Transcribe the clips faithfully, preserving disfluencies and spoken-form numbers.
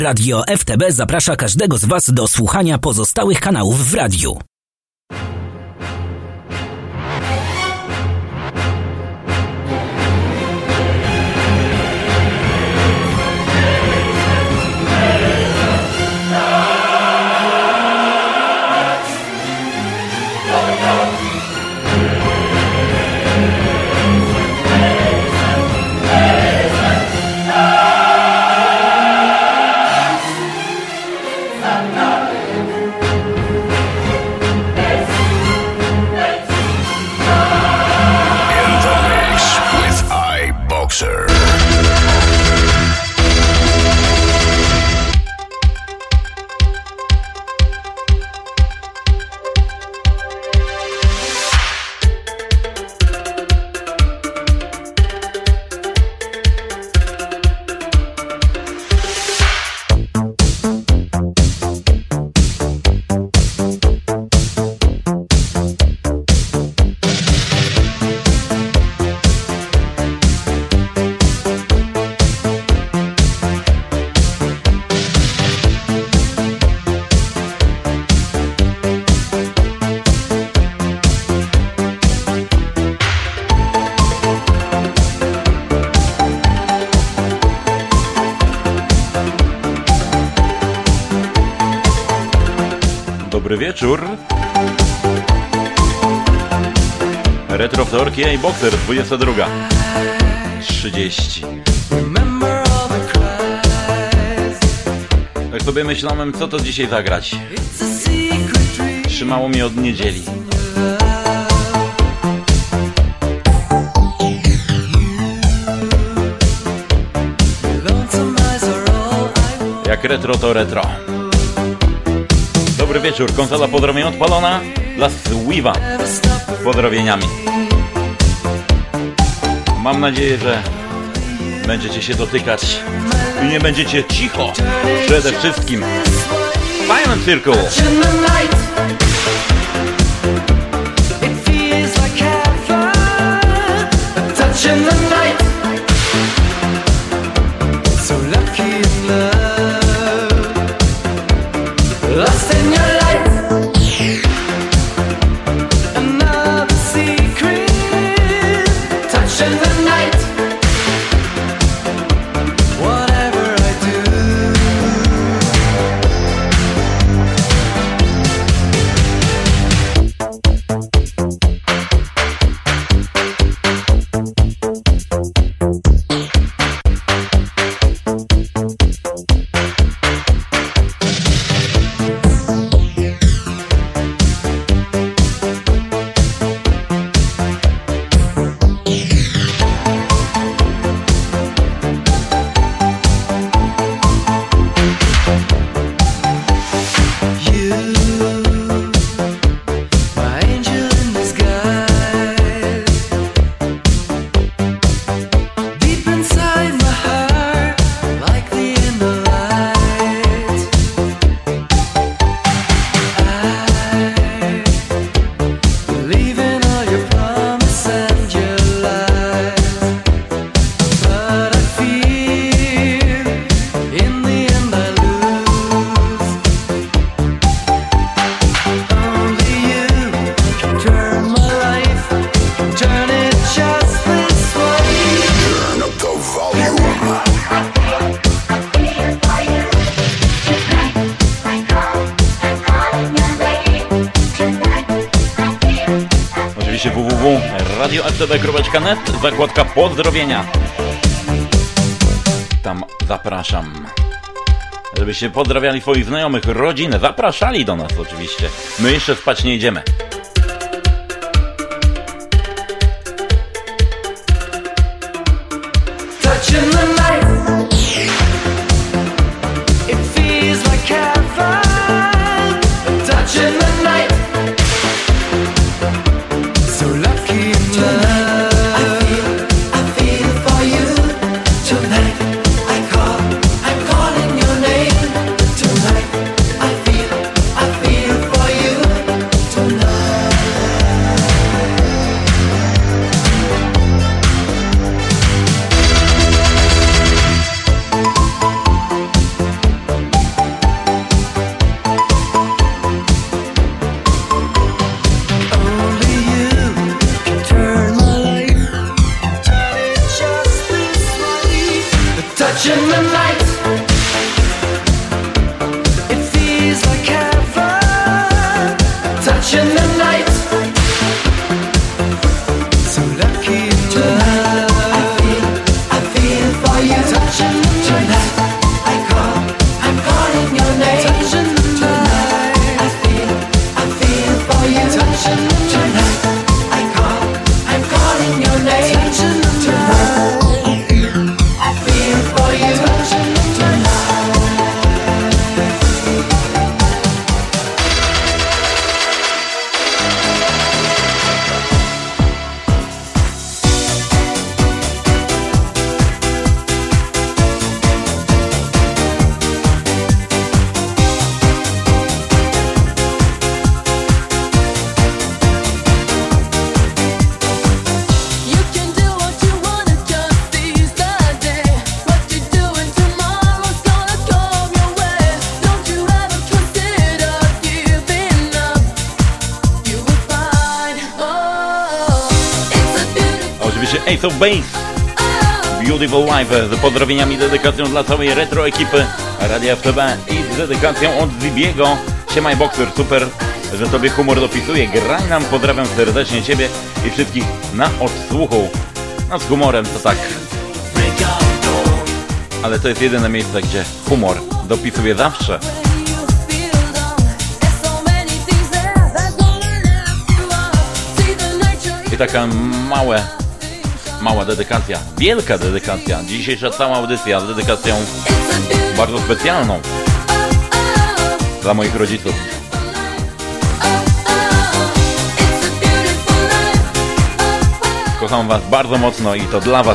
Radio F T B zaprasza każdego z Was do słuchania pozostałych kanałów w radiu. Dobry wieczór. Retro wtorki i Boxer, dwudziesta druga trzydzieści. Tak sobie myślałem, co to dzisiaj zagrać. Trzymało mnie od niedzieli. Jak retro to retro. Dobry wieczór, konsola pozdrowień odpalona dla Swiva z pozdrowieniami. Mam nadzieję, że będziecie się dotykać i nie będziecie cicho. Przede wszystkim Silent Circle. Lost in your light, another secret, touching the night. Whatever I do, w w w kropka radio f t b kropka net, zakładka pozdrowienia. Tam zapraszam, żebyście pozdrawiali swoich znajomych, rodzinę, zapraszali do nas oczywiście. My jeszcze spać nie idziemy. Tonight się Ace of Base, Beautiful Life, z pozdrowieniami, dedykacją dla całej retro ekipy Radia F T B i z dedykacją od Zibiego. Siemaj Boxer, super, że tobie humor dopisuje. Graj nam, pozdrawiam serdecznie ciebie i wszystkich na odsłuchu. No z humorem to tak, ale to jest jedyne miejsce, gdzie humor dopisuje zawsze. I taka małe, mała dedykacja, wielka dedykacja. Dzisiejsza cała audycja z dedykacją bardzo specjalną dla moich rodziców. Kocham was bardzo mocno i to dla was.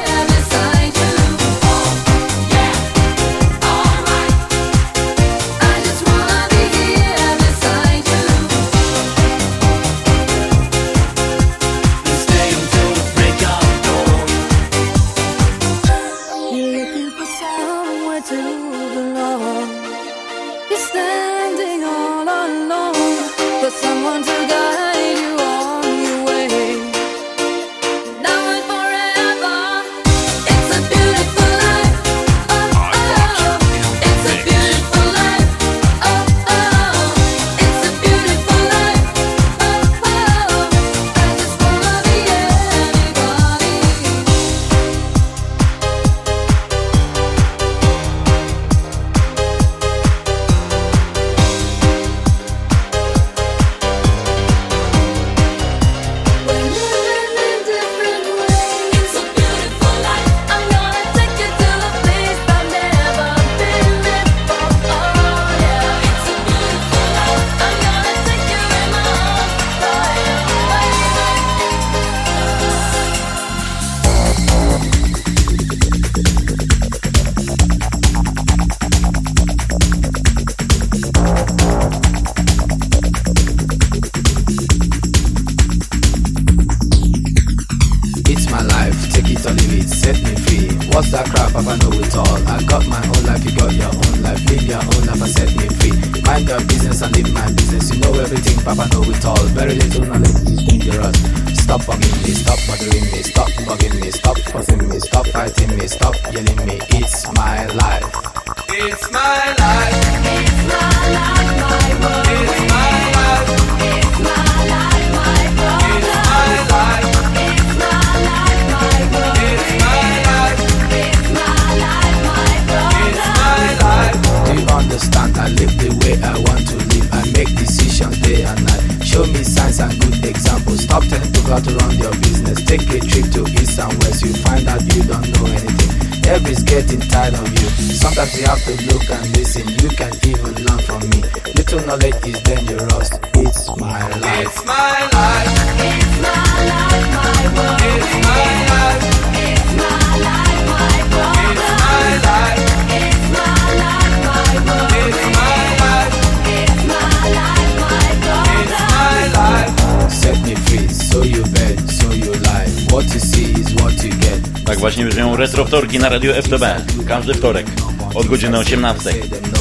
Tak właśnie brzmią retro wtorki na Radio F T B. Każdy wtorek od godziny osiemnastej.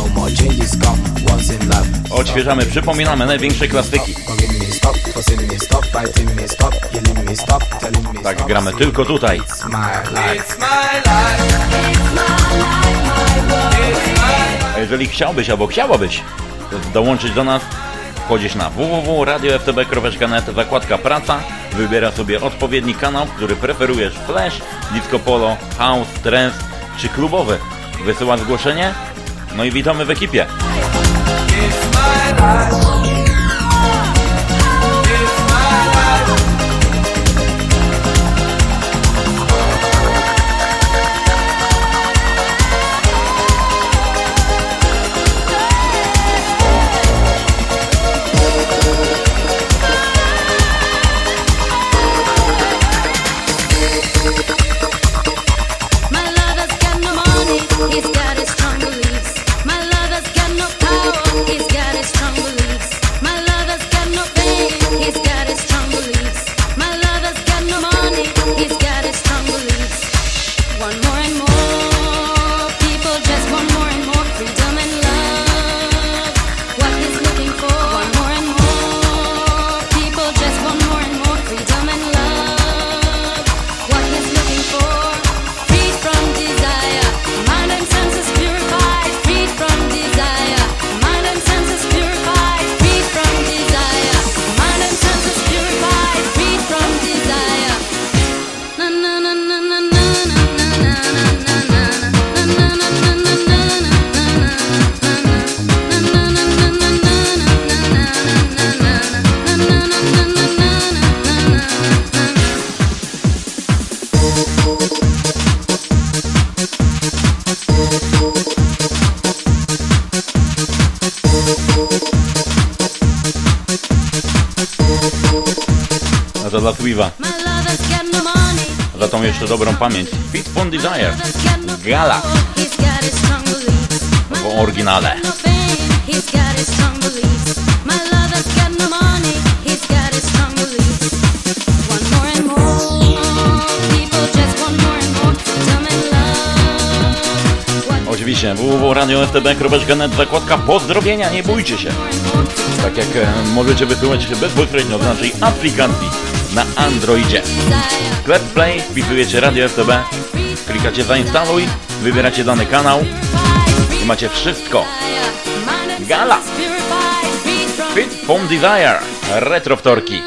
Odświeżamy, przypominamy największe klasyki. Tak gramy tylko tutaj. A jeżeli chciałbyś albo chciałabyś dołączyć do nas, wchodzisz na w w w kropka radio f t b kropka net, zakładka praca, wybiera sobie odpowiedni kanał, który preferujesz: flash, disco polo, house, trance czy klubowy. Wysyłasz zgłoszenie, no i witamy w ekipie. He's got his strong beliefs. My lover's got no power. He's got his strong beliefs. Praca dla Sweeva. Za tą jeszcze dobrą pamięć. Fit from Desire. Gala. W oryginale. Oczywiście w w w kropka radio f t b kropka net zakładka pozdrowienia, nie bójcie się. Tak jak e, możecie wysyłać bezpośrednio z naszej aplikacji na Androidzie. Sklep Play, wpisujecie Radio F T B, klikacie zainstaluj, wybieracie dany kanał i macie wszystko. Gala! Fit from Desire, retro wtorki.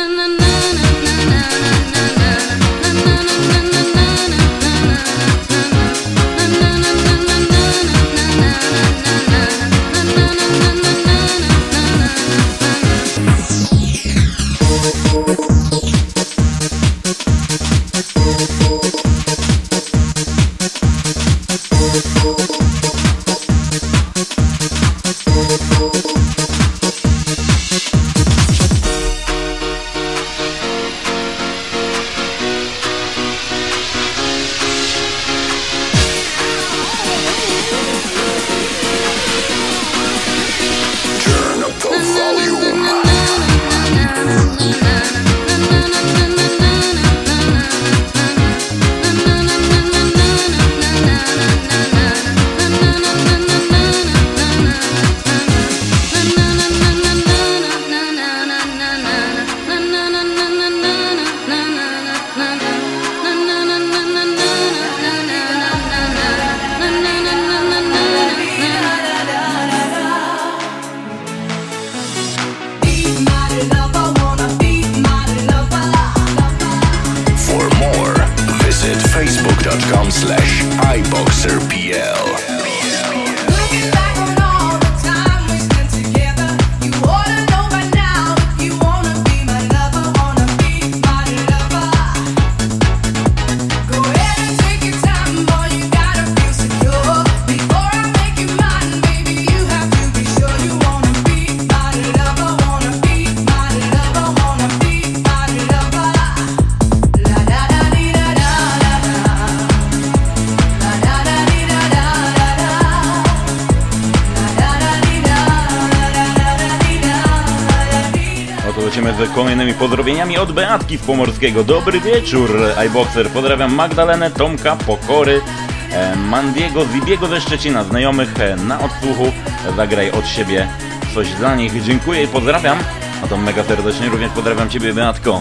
Kolejnymi pozdrowieniami od Beatki z Pomorskiego. Dobry wieczór, iBoxer. Pozdrawiam Magdalenę, Tomka, Pokory, e, Mandiego, Zibiego ze Szczecina, znajomych e, na odsłuchu. Zagraj od siebie coś dla nich. Dziękuję i pozdrawiam. A to mega serdecznie również pozdrawiam Ciebie, Beatko.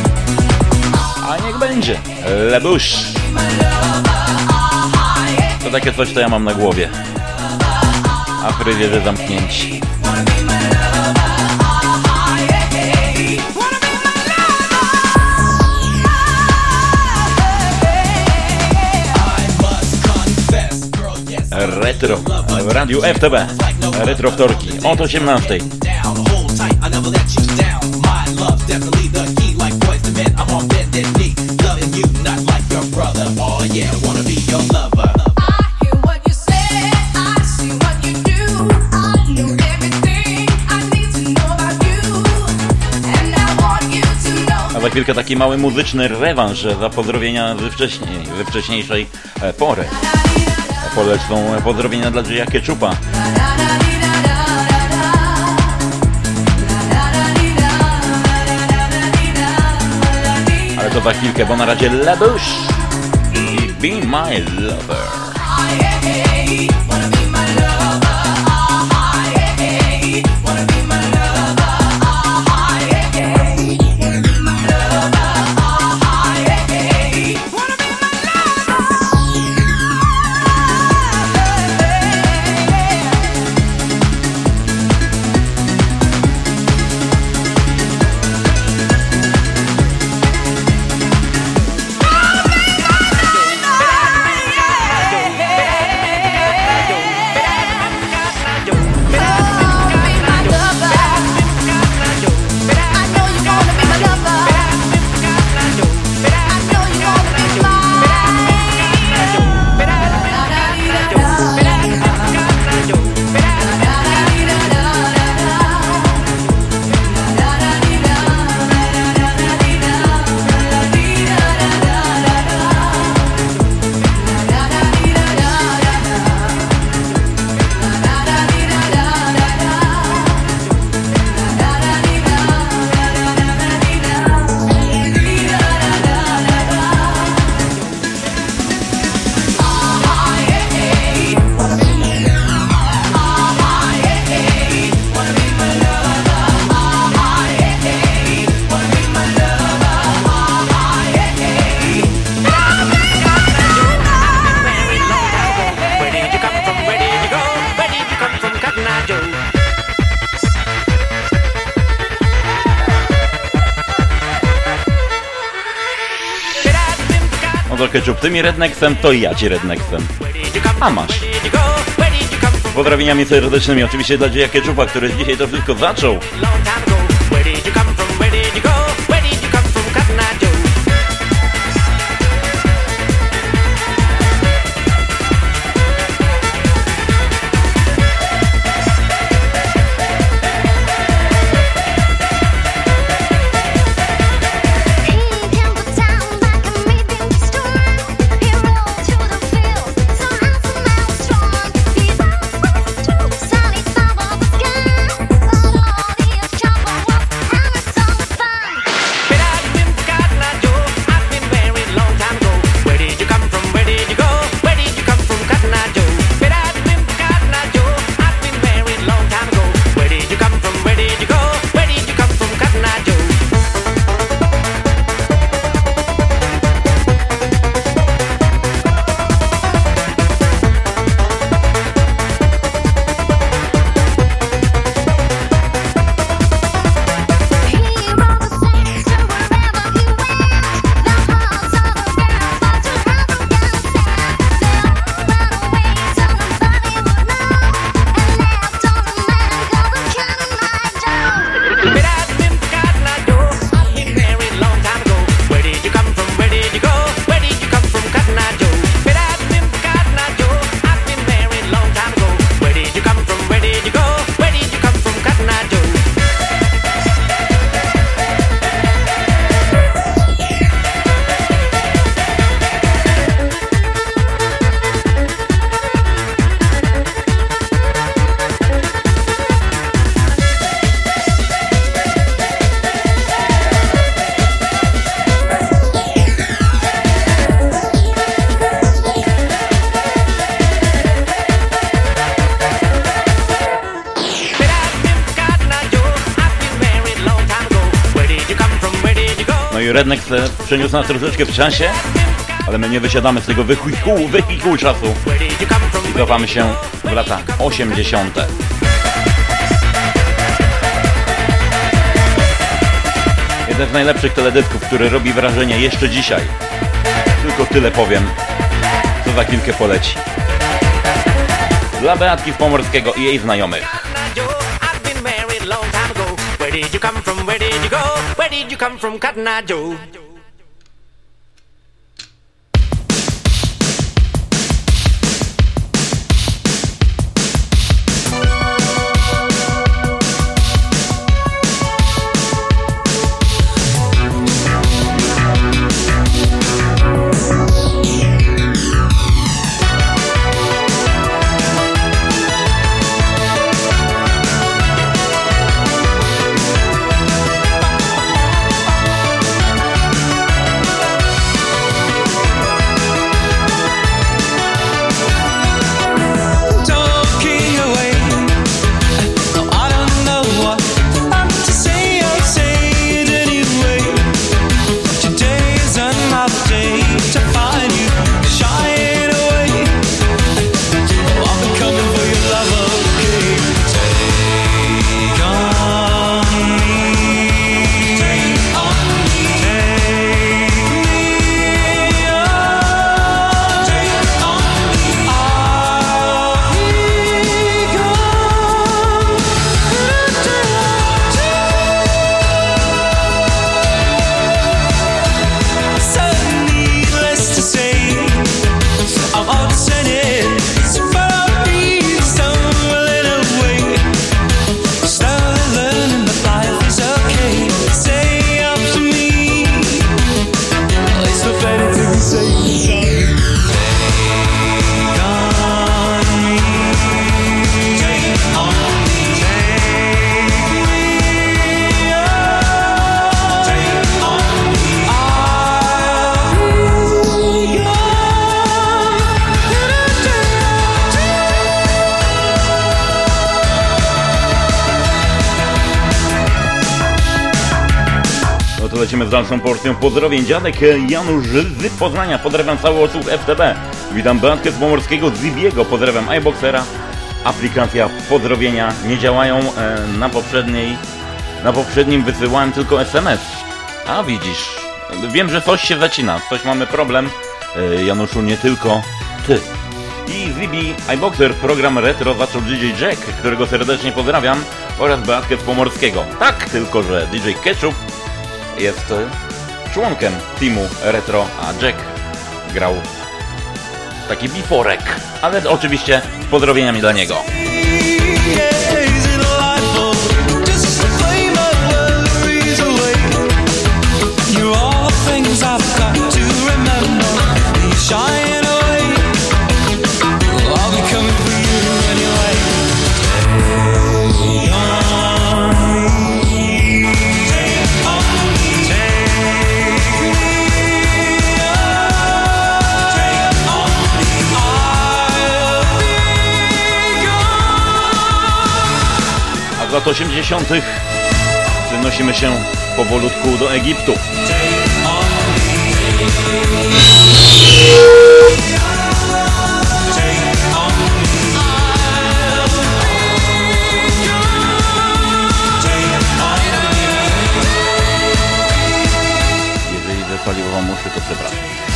A niech będzie Lebusz. To takie coś, co ja mam na głowie. A fryzjerze zamknięci. Retro w Radiu F T B. Retro wtorki od osiemnastej. A za chwilkę taki mały muzyczny rewanż za pozdrowienia ze, wcześniej, ze wcześniejszej pory. Polecą pozdrowienia dla Jaya Ketchupa. Ale to za chwilkę, bo na razie Lebusz i Be My Lover. to ketchup, ty mi rednecksem, to i ja ci rednecksem. A masz. Pozdrowieniami serdecznymi oczywiście dla dzieja ketchupa, który dzisiaj to wszystko zaczął. Redneck przeniósł nas troszeczkę w czasie, ale my nie wysiadamy z tego wehikułu, wehikułu czasu i cofamy się w lata osiemdziesiąte. Jeden z najlepszych teledysków, który robi wrażenie jeszcze dzisiaj. Tylko tyle powiem, co za chwilkę poleci. Dla Beatki z Pomorskiego i jej znajomych. Where did you come from? Where did you go? Where did you come from, Cotton Eye Joe? Lecimy z dalszą porcją pozdrowień. Dziadek Janusz z Poznania. Pozdrawiam cały odsłuch F T B. Witam Beatkę z Pomorskiego, Zibiego. Pozdrawiam iBoxera. Aplikacja pozdrowienia nie działają. Na poprzedniej Na poprzednim wysyłałem tylko S M S. A widzisz, wiem, że coś się zacina. Coś mamy problem. Januszu, nie tylko ty. I Z B iBoxer, program retro zaczął D J Jack, którego serdecznie pozdrawiam, oraz Beatkę z Pomorskiego. Tak, tylko że D J Ketchup jest członkiem teamu retro, a Jack grał taki biforek, ale oczywiście z pozdrowieniami dla niego. Z lat osiemdziesiątych przenosimy się powolutku do Egiptu. Jeżeli zapaliło wam uszy, to przepraszam.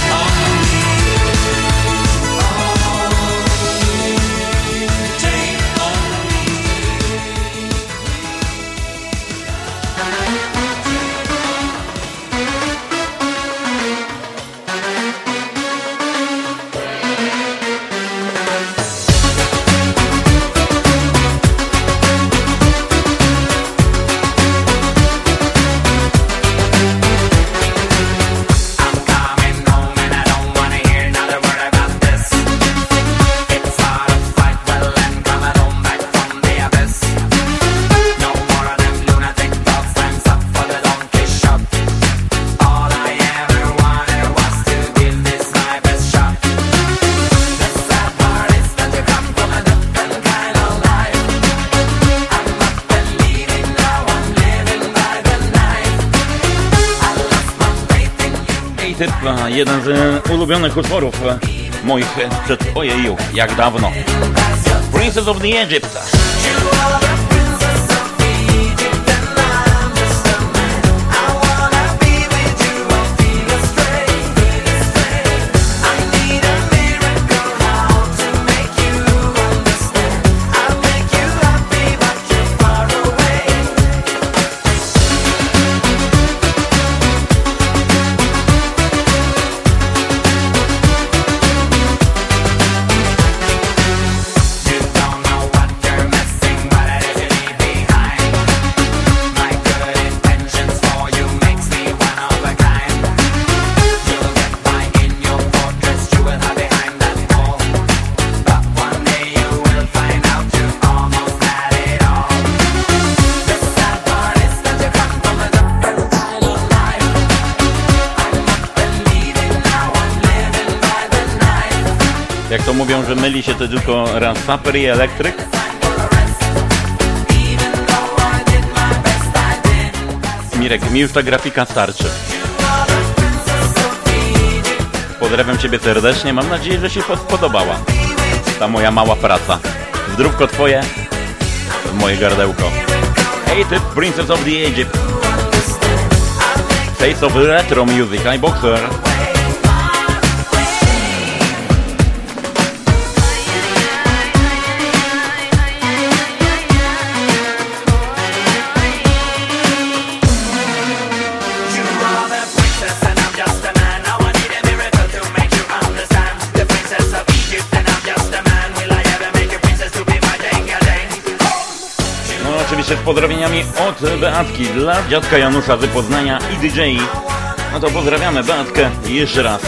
Jeden z ulubionych utworów moich przed ojeju, jak dawno. Princess of the Egypt. Jak to mówią, że myli się to tylko raz saper i elektryk? Mirek, mi już ta grafika starczy. Pozdrawiam Ciebie serdecznie, mam nadzieję, że się podobała ta moja mała praca. Zdrówko Twoje, moje gardełko. Hey, ty Princess of the Egypt. Face of Retro Music, iBoxer. Z pozdrowieniami od Beatki dla dziadka Janusza z Poznania i D J. No to pozdrawiamy Beatkę jeszcze raz.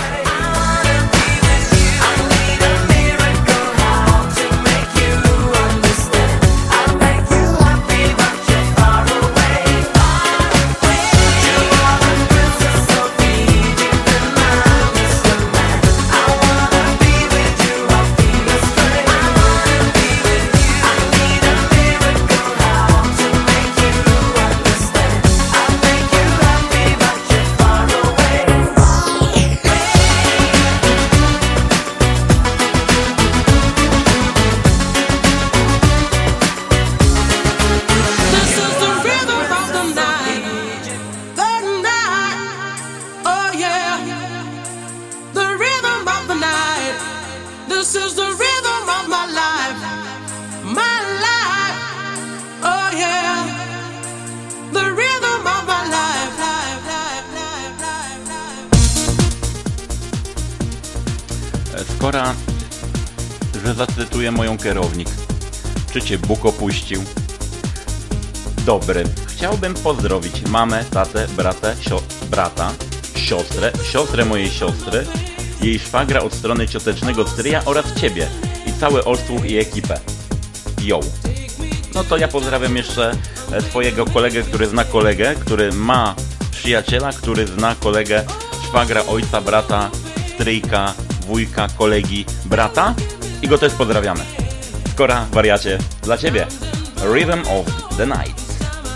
Skora, że zacytuję moją kierownik. Czy cię Bóg opuścił? Dobry. Chciałbym pozdrowić mamę, tatę, bratę, sio- brata, siostrę, siostrę mojej siostry, jej szwagra od strony ciotecznego stryja oraz ciebie i cały Olsztów i ekipę. Yo. No to ja pozdrawiam jeszcze twojego kolegę, który zna kolegę, który ma przyjaciela, który zna kolegę, szwagra, ojca, brata, stryjka, wujka, kolegi, brata i go też pozdrawiamy. Skora, wariacie, dla ciebie. Rhythm of the Night.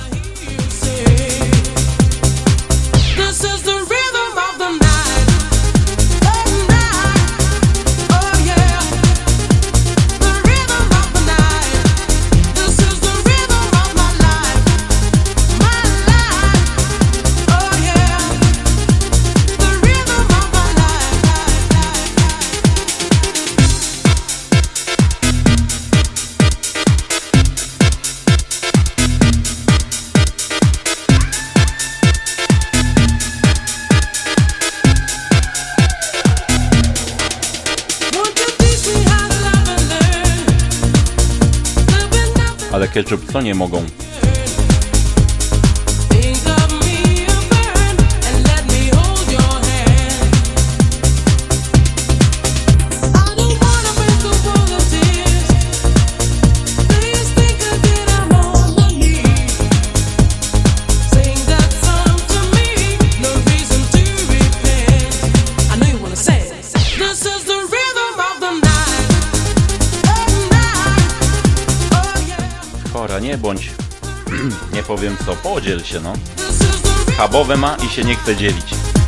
Ale ketchup co nie mogą? Nie bądź, nie powiem co, podziel się no. Chabowe ma i się nie chce dzielić.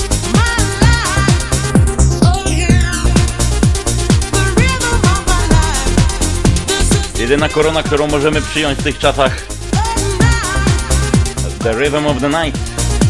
Jedyna korona, którą możemy przyjąć w tych czasach, The Rhythm of the Night.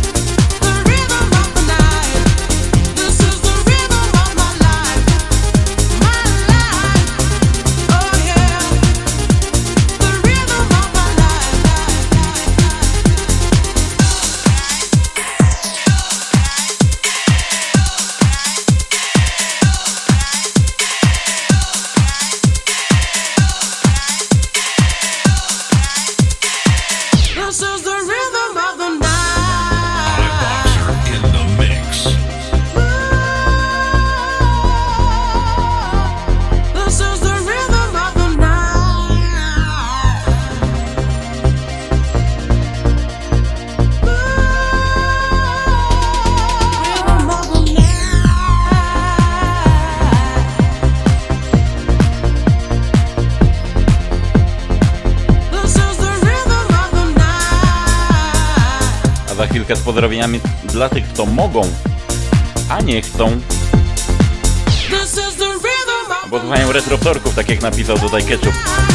Z pozdrowieniami dla tych, kto mogą, a nie chcą. Bo słuchają retrowtorków, tak jak napisał tutaj Ketchup.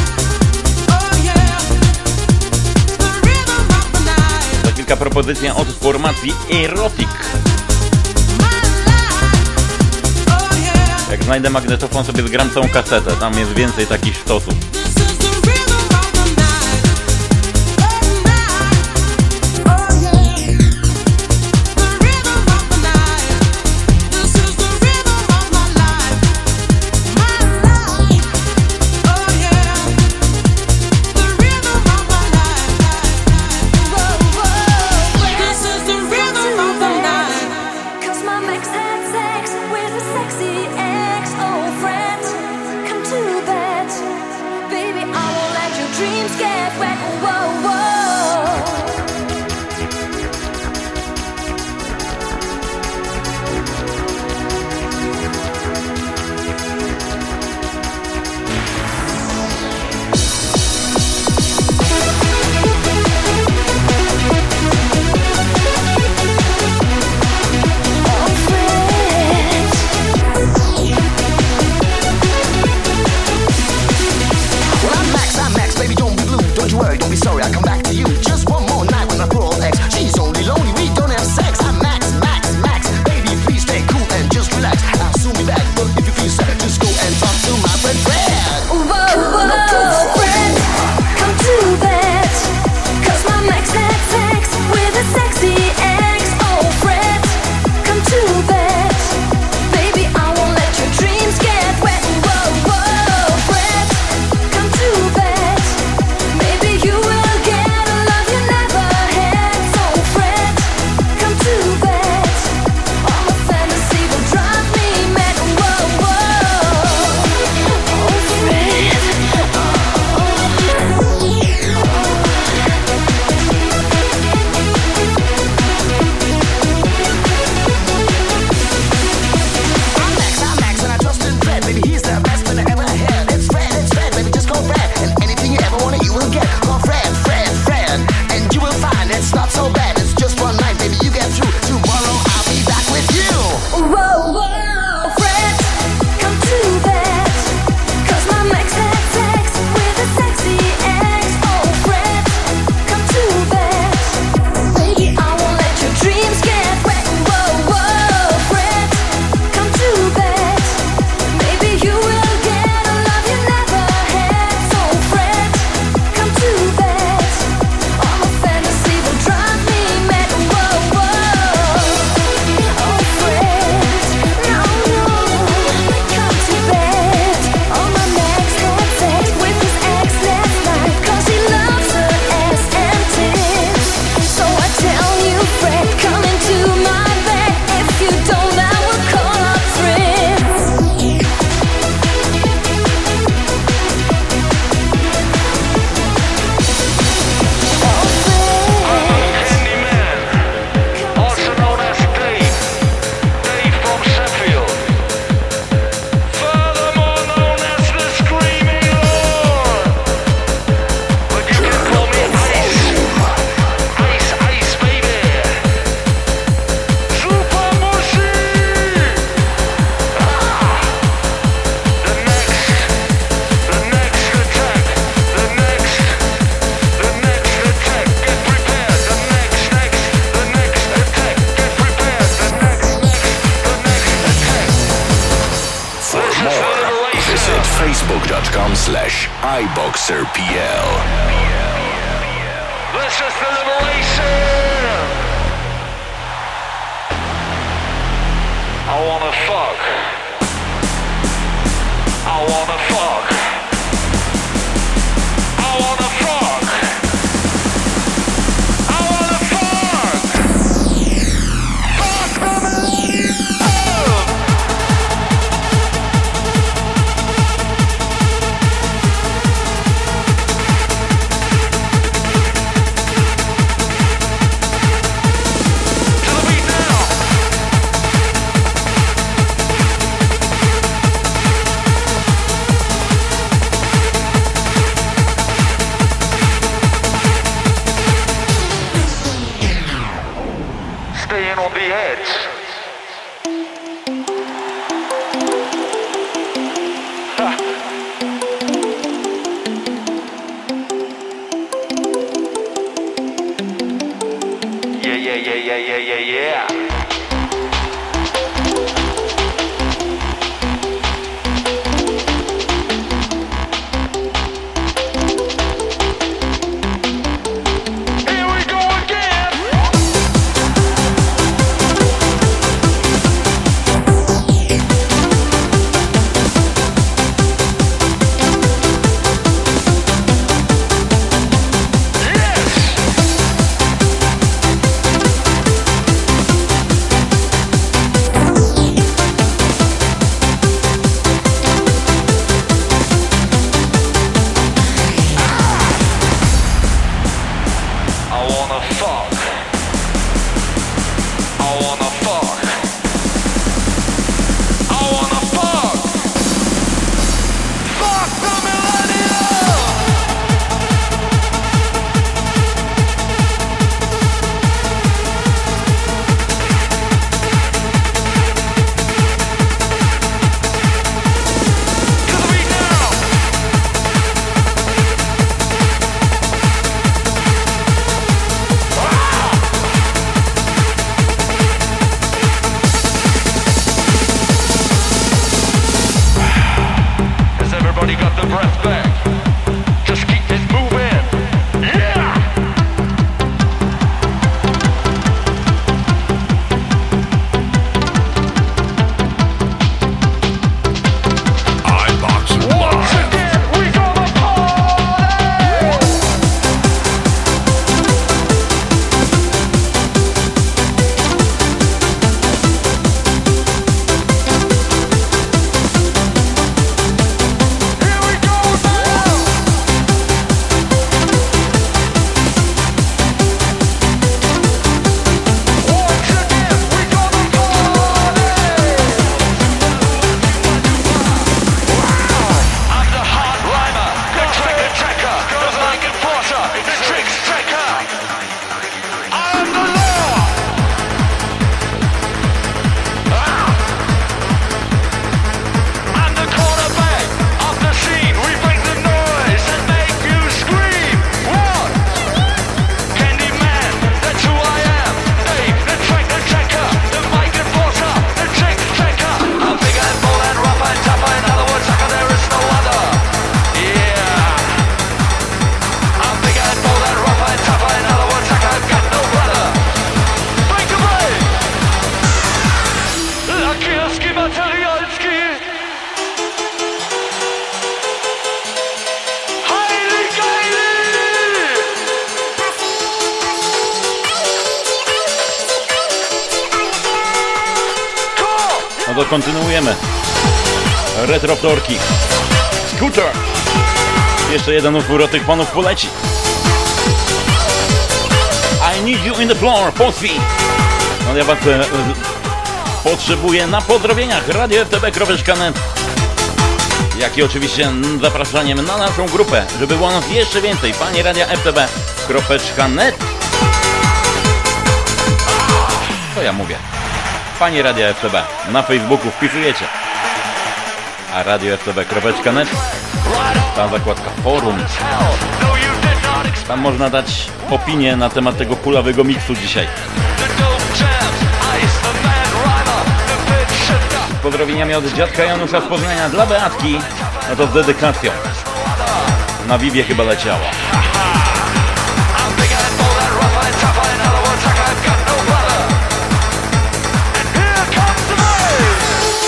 Za kilka propozycji od formacji Erotic. Jak znajdę magnetofon, sobie zgram całą kasetę. Tam jest więcej takich sztosów. Don't be slash iBoxerPL. This is the liberation. I wanna fuck. I wanna fuck. I wanna fuck. I wanna fuck. Fuck the millennium. To the beat now. Staying on the edge. Ha. Yeah, yeah, yeah, yeah, yeah, yeah, yeah. Here we go again. I wanna fuck. I wanna fuck. I wanna fuck. Fuck the millennium. To the beat now. Has everybody got the breath back? Just keep it moving. Yeah! Once again, we gonna party! Here we go now! Once again, we gonna party! I'm the hard rhymer, the trigger checker, the mic enforcer, the tricks checker. I'm the law. Ah! I'm the quarterback of the scene. We bring the noise and make you scream. What? Candyman, that's who I am. Dave, the trigger checker, the mic enforcer, the trick checker. I'm big and bold and rough and tough. In other words, sucker, there is no other. Yeah. I'm big and bold and rough and tough. In other words, sucker, I've got no brother. Break the break. Lakierski, materialski. Heili geili. Cool. No to kontynuujemy. Retroptorki. Scooter. Jeszcze jeden utwór od tych panów poleci. I need you in the floor, Pospi. No ja was e, e, potrzebuję na pozdrowieniach. radio f t b kropka net. Jak i oczywiście mm, zapraszaniem na naszą grupę, żeby było nas jeszcze więcej. Panie radia f t b kropka net. Co ja mówię? Panie radia f t b na Facebooku wpisujecie. A radio f t b kropka net. Tam zakładka forum. Tam można dać opinię na temat tego kulawego miksu dzisiaj. Z pozdrowieniami od dziadka Janusza z Poznania dla Beatki, no to z dedykacją. na Vivie chyba leciała. I'm bigger and bolder and rougher and tougher. In other words, like I've got no brother. And here comes the wave.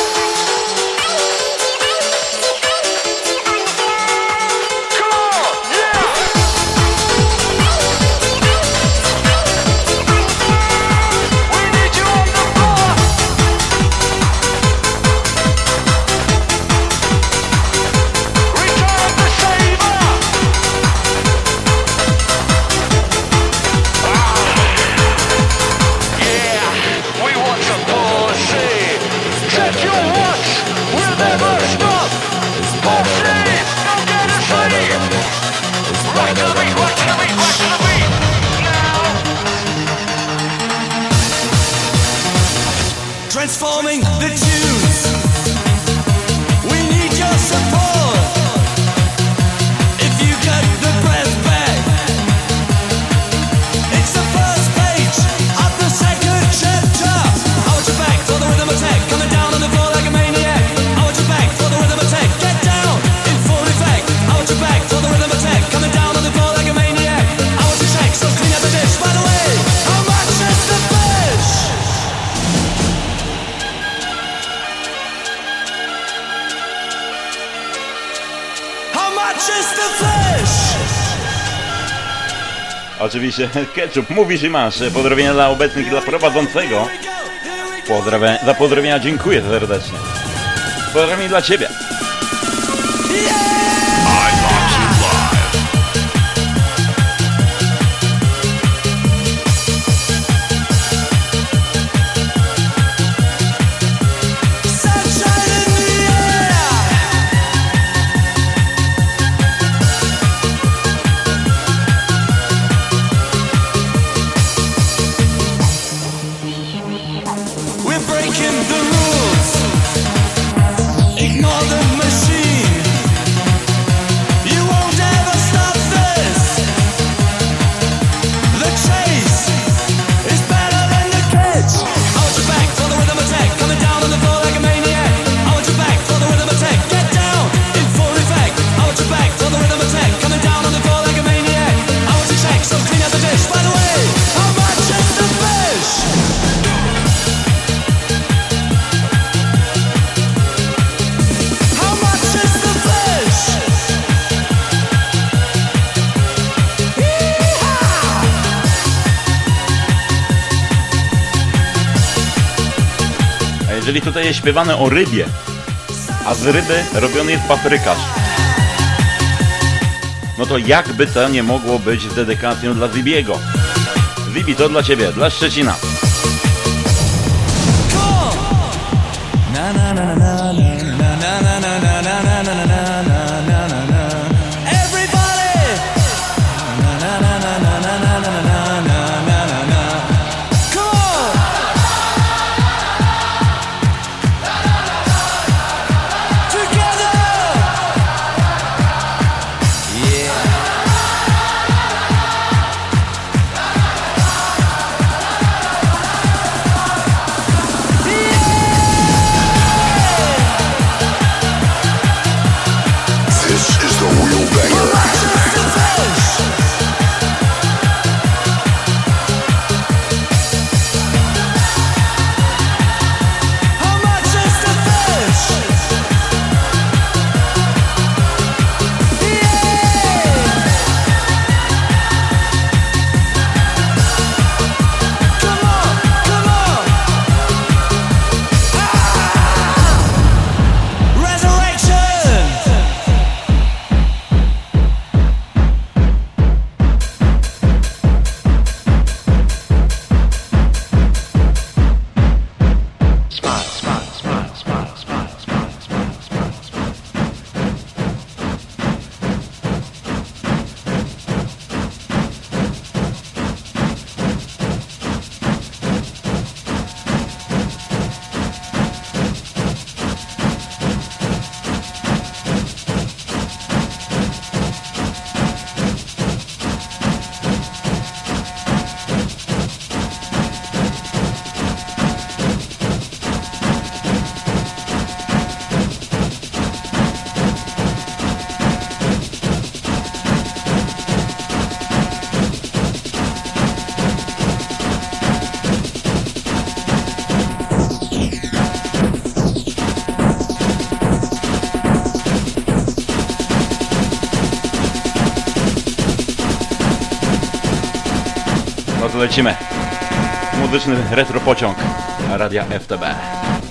Come on, yeah. We need you on the floor. Return the saver. Yeah, we want some pussy. Check your watch, we'll never stop. Pussy, don't get us ready. Rock to the beat, rock to the beat, rock to the beat. Now, Transforming the tunes. We need your support. If you cut the breath back, it's the first page of the second chapter. I want you back for the rhythm attack, coming down on the floor like a maniac. I want you back for the rhythm attack, get down in full effect. I want you back for the rhythm attack, coming down on the floor like a maniac. I want you check, so clean out the dish. By the way, how much is the fish? How much is the fish? Oczywiście Ketchup, mówisz i masz. Pozdrowienia dla obecnych i dla prowadzącego. Pozdrawia, za pozdrowienia dziękuję serdecznie. Pozdrowienia dla Ciebie. iBoxer Live. Sunshine in the air. We're breaking the rules. Ignore the machine. You won't ever stop this. The chase is better than the catch. I want you back for the rhythm attack, coming down on the floor like a maniac. I want you back for the rhythm attack, get down in full effect. I want you back for the rhythm attack, coming down on the floor like a maniac. I want you check, so clean out the dish. By the way, how much is the fish? How much is the fish? A jeżeli tutaj jest śpiewane o rybie, a z ryby robiony jest paprykarz, no to jakby to nie mogło być z dedykacją dla Zibiego. Zibi, to dla Ciebie, dla Szczecina. Na na na na na na na na na na na na na na na na na. Everybody. Na na na na na na na na na na na na. Come on. Together. Yeah. This is the real banger. No to lecimy. Muzyczny retropociąg Radia F T B.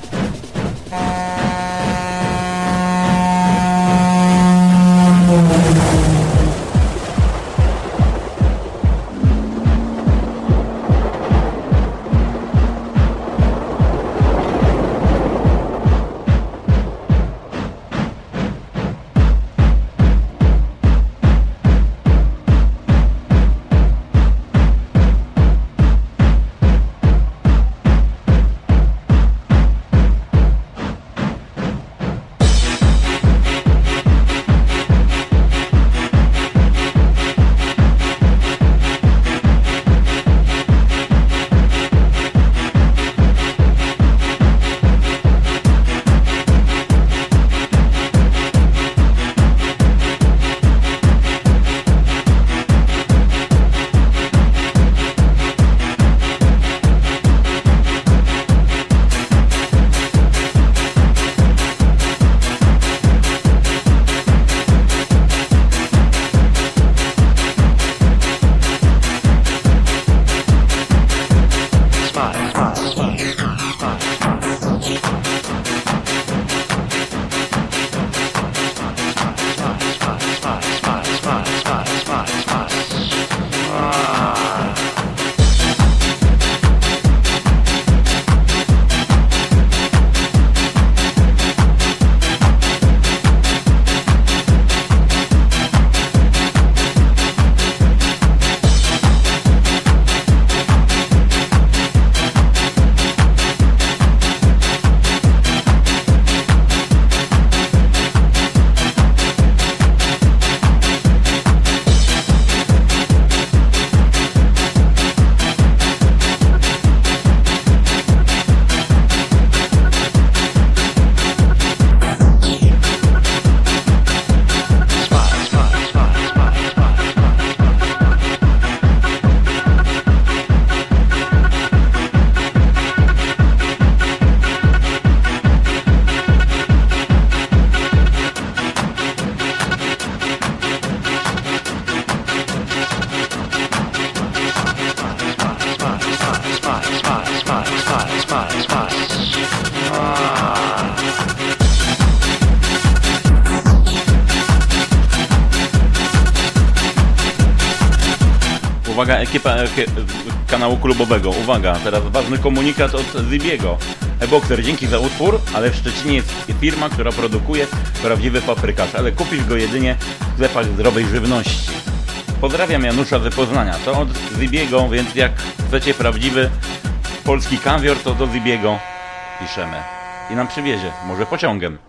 Uwaga, ekipa e, kanału klubowego. Uwaga, teraz ważny komunikat od Zibiego. E-Boxer, dzięki za utwór, ale w Szczecinie jest firma, która produkuje prawdziwy paprykarz, ale kupisz go jedynie w sklepach zdrowej żywności. Pozdrawiam Janusza ze Poznania. To od Zibiego, więc jak chcecie prawdziwy polski kawior, to do Zibiego piszemy. I nam przywiezie, może pociągiem.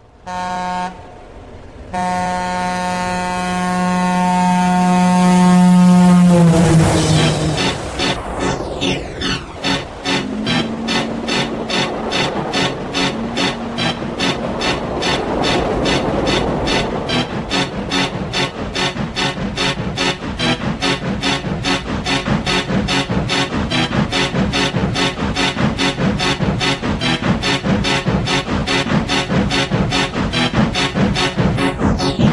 Yeah.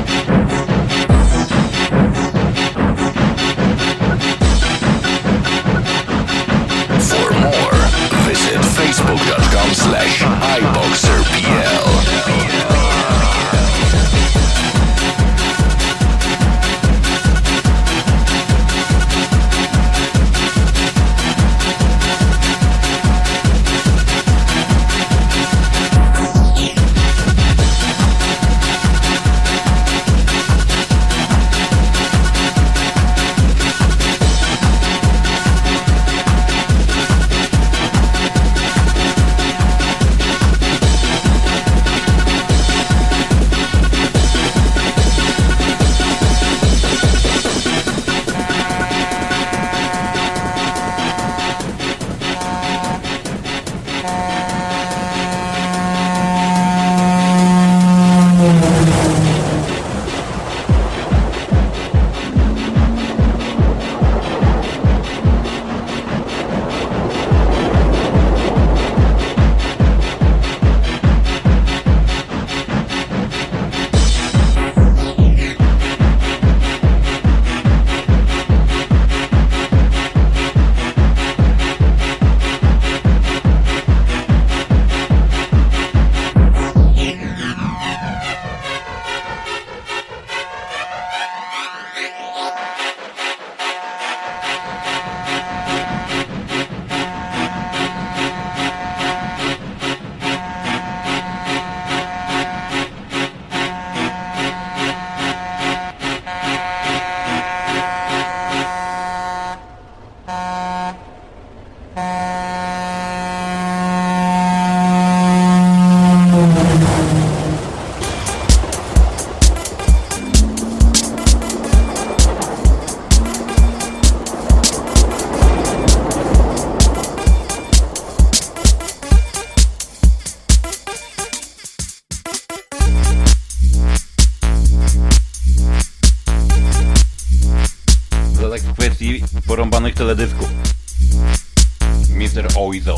najbardziej porąbanych teledysków. mister Oizo.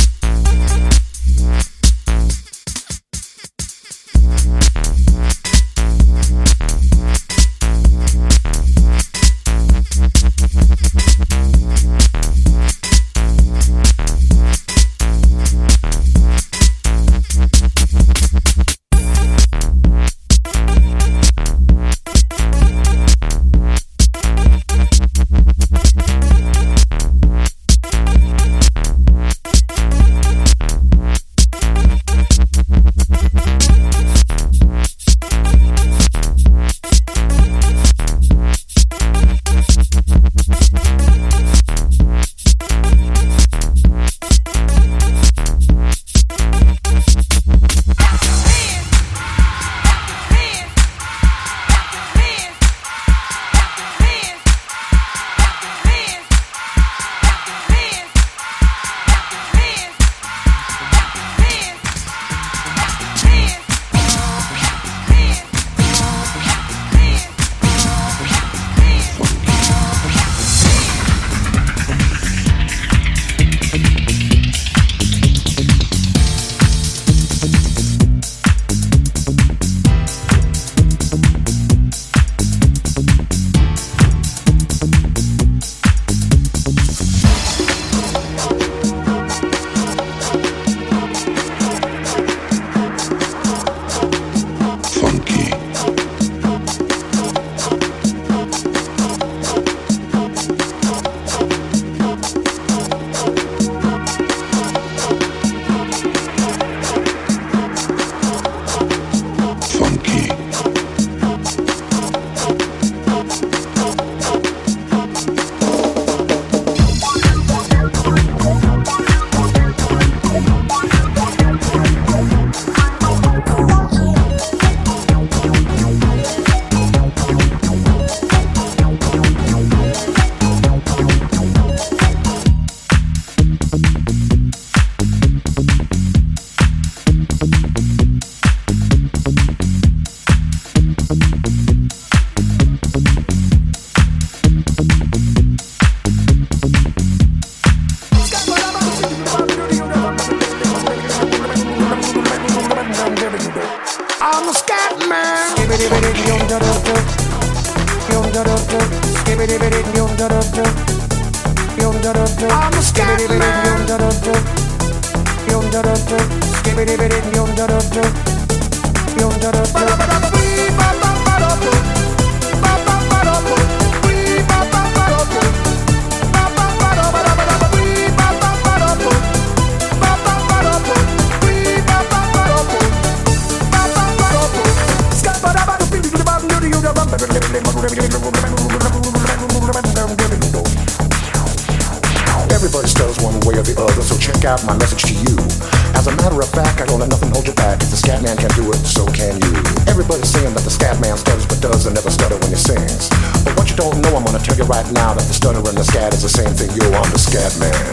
Everybody stutters one way or the other, so check out my message to you. As a matter of fact, I don't let nothing hold you back. If the scat man can do it, so can you. Everybody's saying that the scat man stutters but does and never stutter when he sings. But what you don't know, I'm gonna tell you right now that the stutter and the scat is the same thing. Yo, I'm the scat man.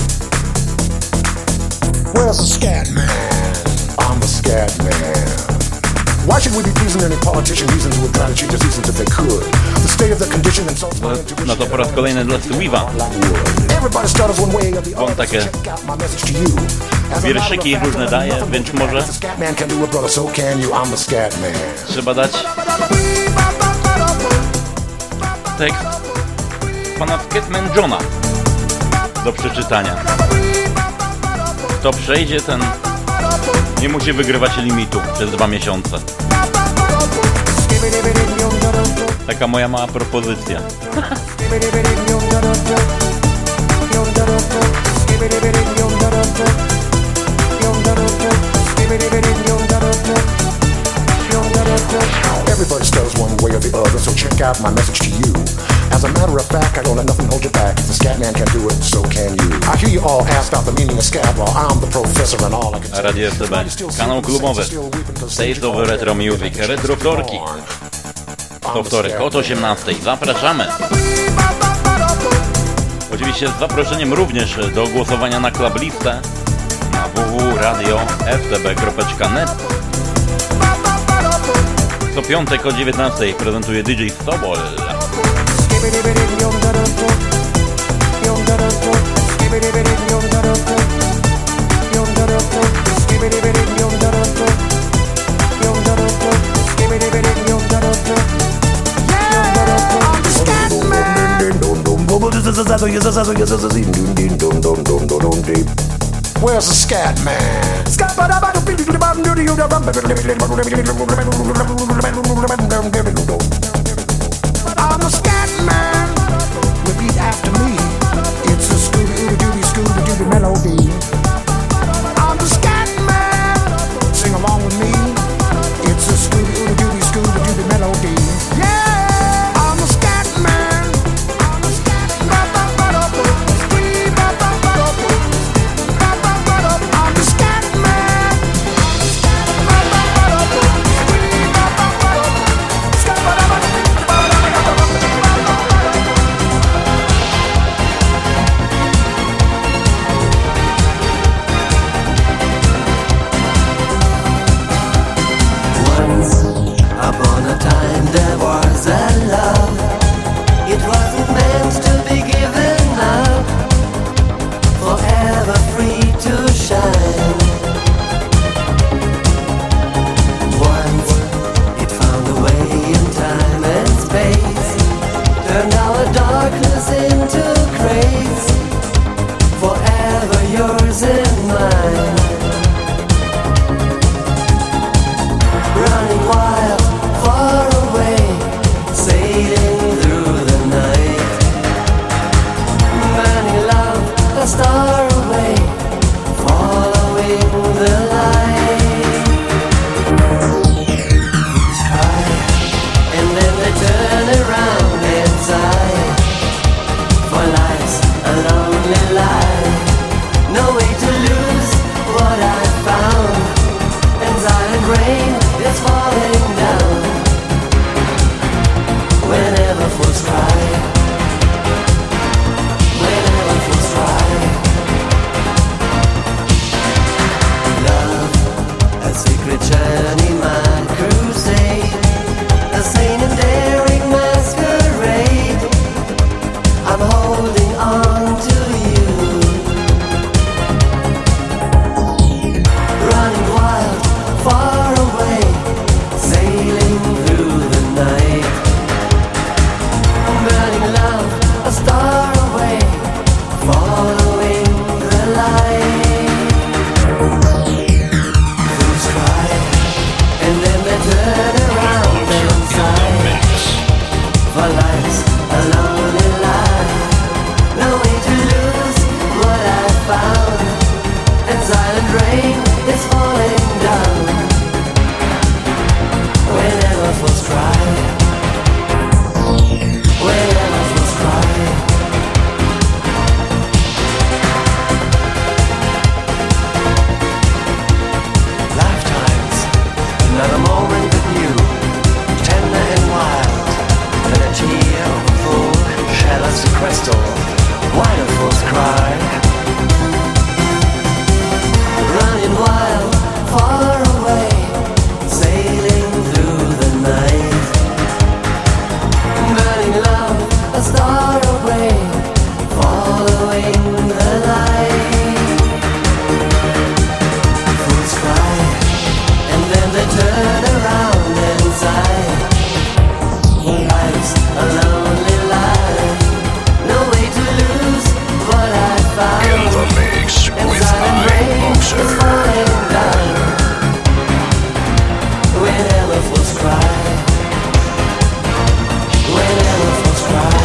Where's the scat man? I'm the scat man. Why should we be pleasing any politician reasons who would try to cheat the seasons if they could? The state of the condition and so No to po raz kolejny dla Steve'a. On takie wierszyki różne daje, więc może trzeba dać tekst pana Scatman Johna do przeczytania. Kto przejdzie, ten nie musi wygrywać limitu przez dwa miesiące. Taka moja mała propozycja. Everybody stutters one way or the other, so check out my message to you. As a matter of fact, I don't let nothing hold you back. If the scat man can do it, so can you. I hear you all ask about the meaning of scat. Well, I'm the professor and all I can Radio F T B, kanał klubowy, Taste of Retro Music, Retro Wtorki. To wtorek od osiemnastej. Zapraszamy. Oczywiście z zaproszeniem również do głosowania na clublistę na w w w kropka radio f t b kropka net. Co piątek o dziewiętnastej prezentuje D J Sobol. Where's the scat man? I'm a scat man. Repeat after me. It's a Scooby-Dooby, Scooby-Dooby melody. I'm the scat man. Sing along with me. It's a Scooby-Dooby, Scooby-Dooby melody. Yeah, I'm a scat man. I'm a scat man. I'm the scat man. Once upon a time there was a love. It wasn't meant to be given up, forever free to shine. Once it found a way in time and space, turned our darkness into grace, forever yours and mine. Running wild, far away, sailing through the night. Burning love, a star away, following the light. High, and then they turn around and sigh. For life's a lonely lie, no way to lose what I found. And silent rain is falling down whenever fools cry, whenever fools cry. Love, a secret journey, my crusade, a sane and daring masquerade. I'm holding on to you, running wild, far away, sailing through the night. Burning love, a star away, following the light. Fools cry, and then they turn around and sigh. For life's a lonely lie, no way to lose what I found. And silent rain is falling down whenever fools cry, whenever fools cry. Lifetimes, another moment with you, tender and wild, than a tear of a fool, shell as a crystal. Why do fools cry? Running wild, far away, sailing through the night. Burning love, a star away, following the light. Fools cry, and then they turn around and sigh. Well, life's a lonely lie, no way to lose what I found. In the mix And with silent rain is iBoxer. falling down whenever fools cry, whenever fools cry.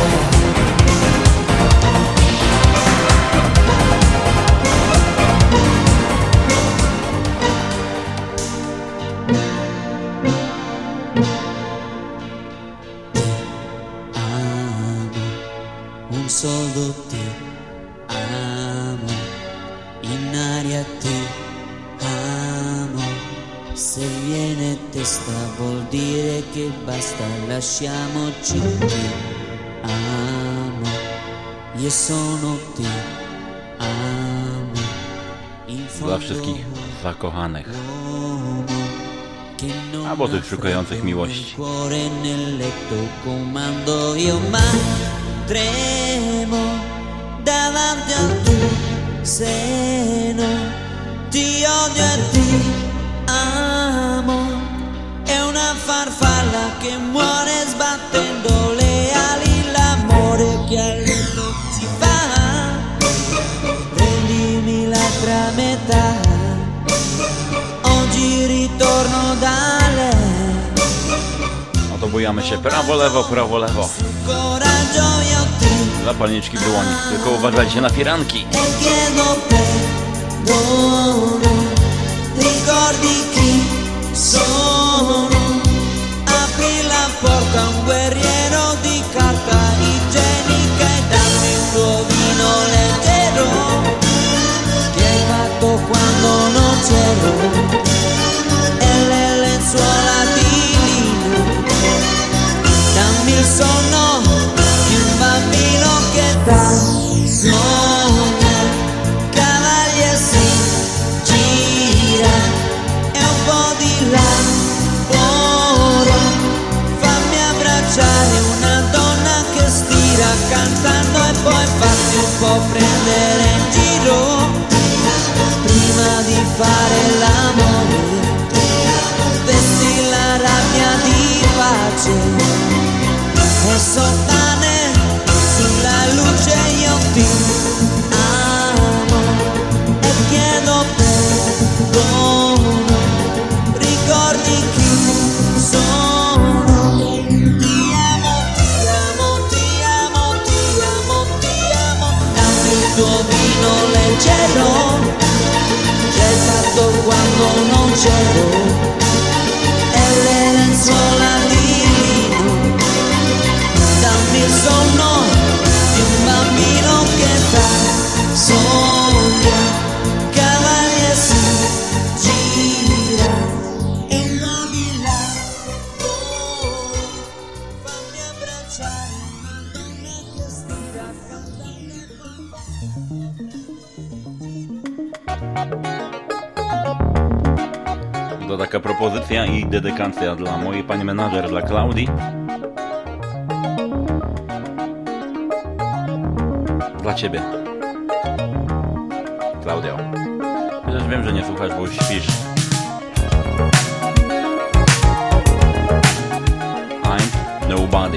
Amo un solo te, amo in aria te, amo. Se viene testa vuol dire che basta, lasciamoci qui. Amo, io sono te, amo. In Dla fondo wszystkich zakochanych, uomo che non albo tych szukających miłości. cuore nel letto comando io, ma tremo davanti a tu seno, ti odio e ti amo, è una farfalla che muore sbattendo le ali, l'amore che all'inizio metà. Oggi ritorno da lei. No to bujamy się prawo, lewo, prawo, lewo. Coraggio io ti Zapalniczki w dłoni, tylko uważajcie na firanki. e chiedo perdono. Ricordi chi sono? Apri la porta a un guerriero di carta igienica e dammi il tuo vino leggero che hai fatto quando non c'ero e le lenzuola di lino. Dammi il sonno di un bambino che dà sogna, cavaglia e si gira e un po' di lavoro. Fammi abbracciare una donna che stira cantando e poi farti un po' prendere in giro prima di fare l'amore. Vesti la rabbia di pace e sottane sulla luce io ti amo e chiedo perdono. Ricordi chi sono? Ti amo, ti amo, ti amo, ti amo, ti amo. Dammi il tuo vino leggero che hai fatto quando non c'ero e le lenzuola di lino. Dammi il sonno di un bambino che dà sogna, cavaglia e si gira e un po' di lavoro. Fammi abbracciare una donna che stira cantando. To taka propozycja i dedykacja dla mojej pani menadżer, dla Klaudii. Dla ciebie, Klaudio. Chociaż wiem, że nie słuchasz, bo już śpisz. I'm nobody.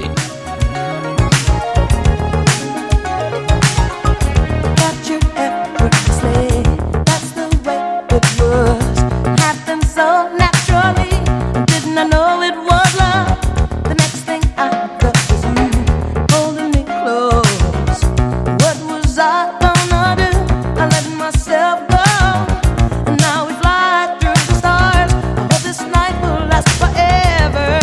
Got you effortlessly. That's the way it was. Happened so naturally. Didn't I know it was love? The next thing I got was you holding me close. What was I gonna do? I let myself go, and now we fly through the stars. I hope this night will last forever.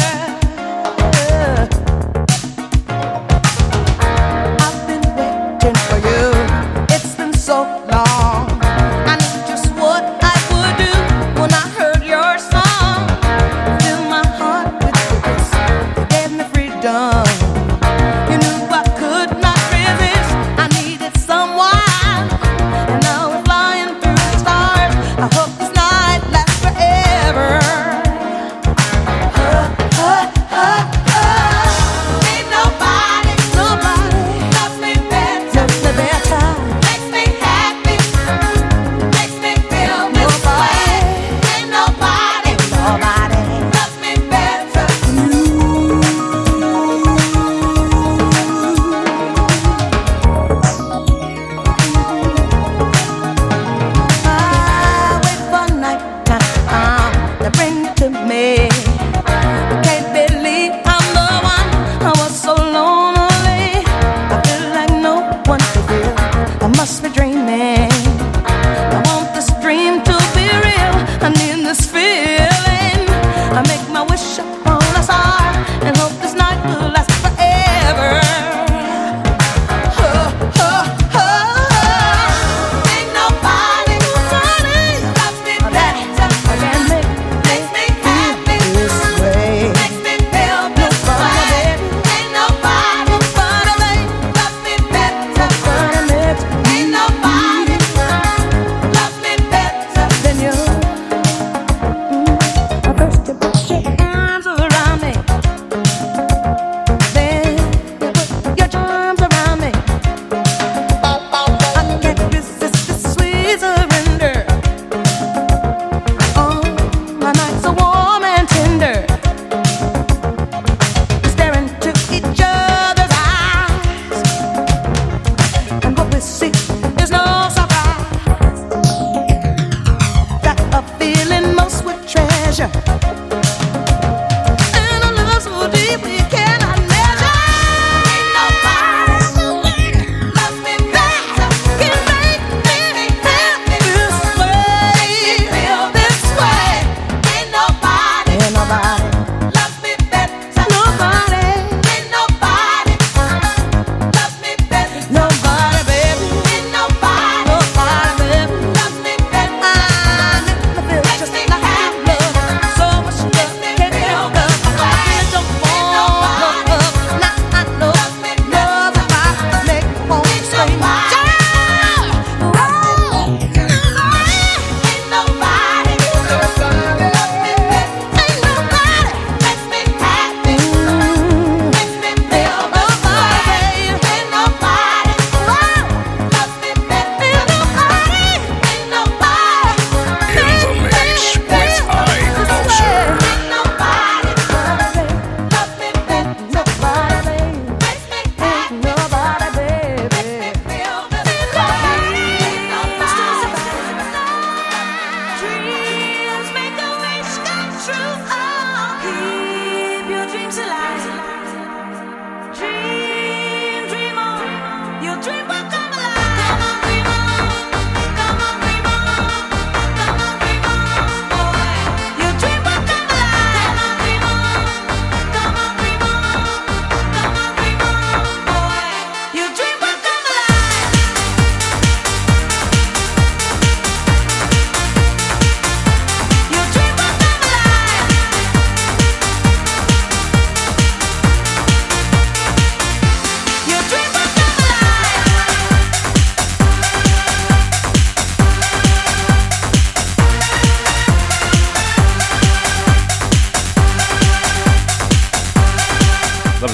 I've been waiting for you. It's been so long. I knew just what I would do when I heard your song. Fill my heart with this. You gave me freedom. You knew I could not resist. I needed someone, and now we're flying through the stars. I hope this night lasts forever. Huh, huh, huh, huh. Ain't nobody, nobody loves me better, loves me better. Makes me happy, makes me feel this way. Ain't nobody, nobody loves me better. I wait for night time to bring to me. Can't believe I'm the one. I was so lonely. I feel like no one to feel. I must be dreaming. I want this dream to be real. I need this feeling. I make my wish upon a star and hope this night will last forever. Huh, huh, huh. Ain't nobody, nobody loves me better. Makes me happy this way. Makes me feel this way. Ain't nobody, nobody loves me better. Ain't nobody loves me better than you. First you put your arms around me, then you put your charms around me. I can't resist this sweet surrender. Oh, my nights are warm and tender. We stare into each other's eyes, and what we see is no surprise.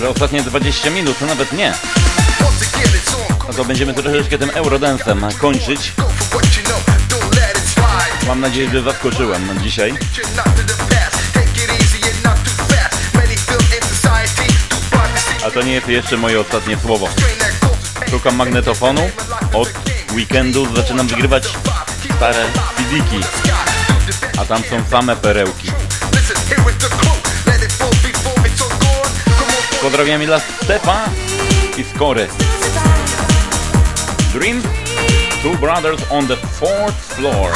te ostatnie dwadzieścia minut, to nawet nie. No to będziemy troszeczkę tym Eurodance'em kończyć. Mam nadzieję, że zaskoczyłem dzisiaj. A to nie jest jeszcze moje ostatnie słowo. Szukam magnetofonu. Od weekendu zaczynam wygrywać stare fiziki. A tam są same perełki. Pozdrawiam dla Stefa i Skory. Dreams, Two Brothers on the Fourth Floor.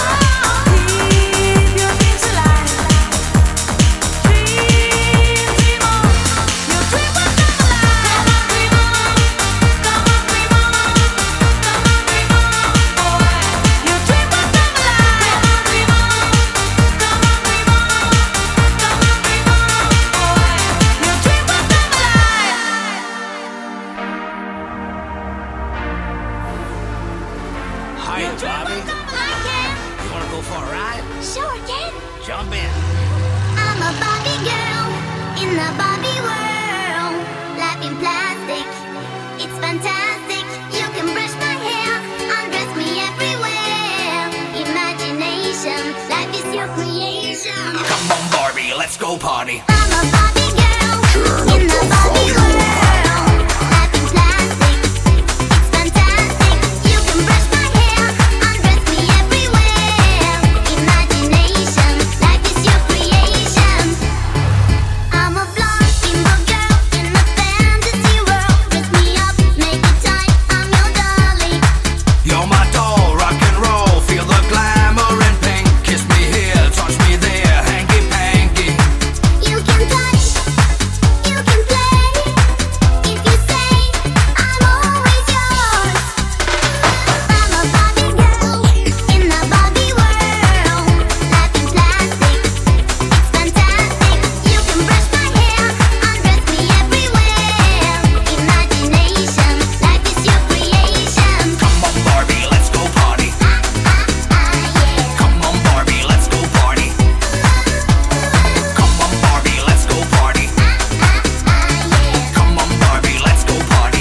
Let's go party. I'm a Barbie girl in the Barbie world. Life in plastic, it's fantastic. You can brush my hair, undress me everywhere. Imagination, life is your creation. I'm a blonde bimbo girl in a fantasy world. Dress me up, make it tight, I'm your darling. You're my doll, rock and roll. Feel the glamour and pink. Kiss me here, touch me there, hanky panky. You can touch, you can play. If you say I'm always yours. I'm a Barbie girl in the Barbie world. Life in plastic, it's fantastic. You can brush my hair, undress me everywhere. Imagination, life is your creation. Come on, Barbie, let's go party. Come on, Barbie, let's go party. Come on, Barbie, let's go party. Come on, Barbie, let's go party.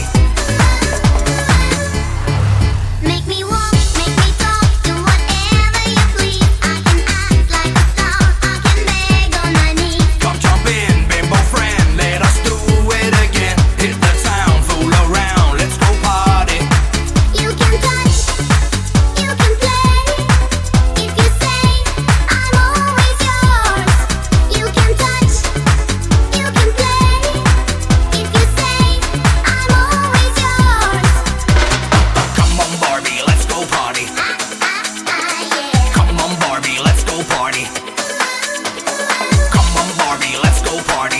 Make me walk, make me talk, do whatever you please. I can act like a star, I can beg on my knees. Come jump in, bimbo friend, let us do it again. Hit the town, fool around, let's go party. You can touch, you can play. If you say I'm always yours. You can touch, you can play. If you say I'm always yours. Come on, Barbie, let's go party. Come on, Barbie, let's go party. Come on, Barbie, let's go party.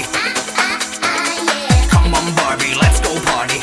Come on, Barbie, let's go party.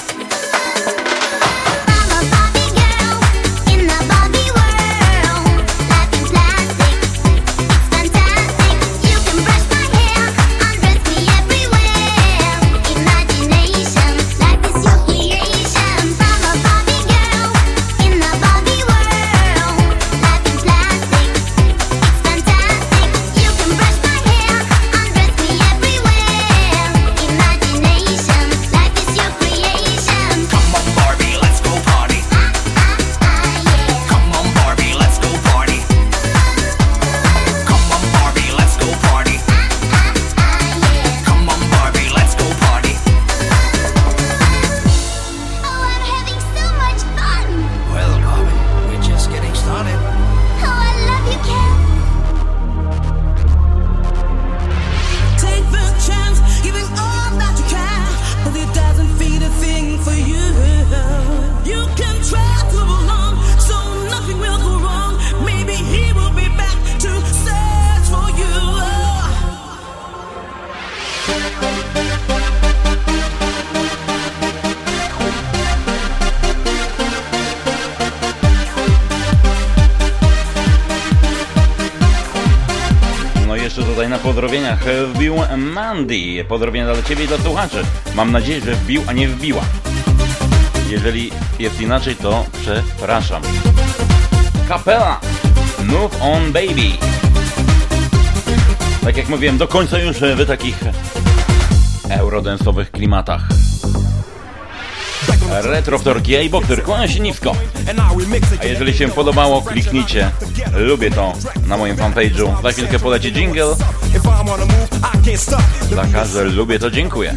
I'm a Barbie girl in the Barbie world. Life in plastic, it's fantastic. You can brush my hair, undress me everywhere. Imagination, life is your creation. I'm a Barbie girl in the Barbie world. Life in plastic, it's fantastic. You can brush my hair, undress me everywhere. Imagination, life is your creation. Come on, Barbie, let's go party. Come on, Barbie, let's go party. Come on, Barbie, let's go party. Come on, Barbie, let's go party. Oh, I'm having so much fun. Well, Barbie, we're just getting started. Oh, I love you, Ken. Take the chance, giving all that you can, but it doesn't feel a thing for you. You can try to belong, so nothing will go wrong. Maybe he will be back to search for you. No i jeszcze tutaj na pozdrowieniach wbił Mandy. Pozdrowienia dla Ciebie i dla słuchaczy. Mam nadzieję, że wbił, a nie wbiła. Jeżeli jest inaczej, to przepraszam. Kapela Move On Baby. Tak jak mówiłem, do końca już Wy takich eurodensowych klimatach. Retrowtorki, ej Boxer, kłania się nisko. A jeżeli się podobało, kliknijcie lubię to na moim fanpage'u. Za chwilkę poleci jingle. Za każde lubię to dziękuję.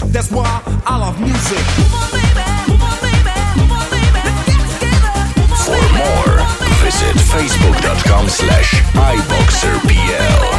For more, visit facebook.com slash iboxerpl.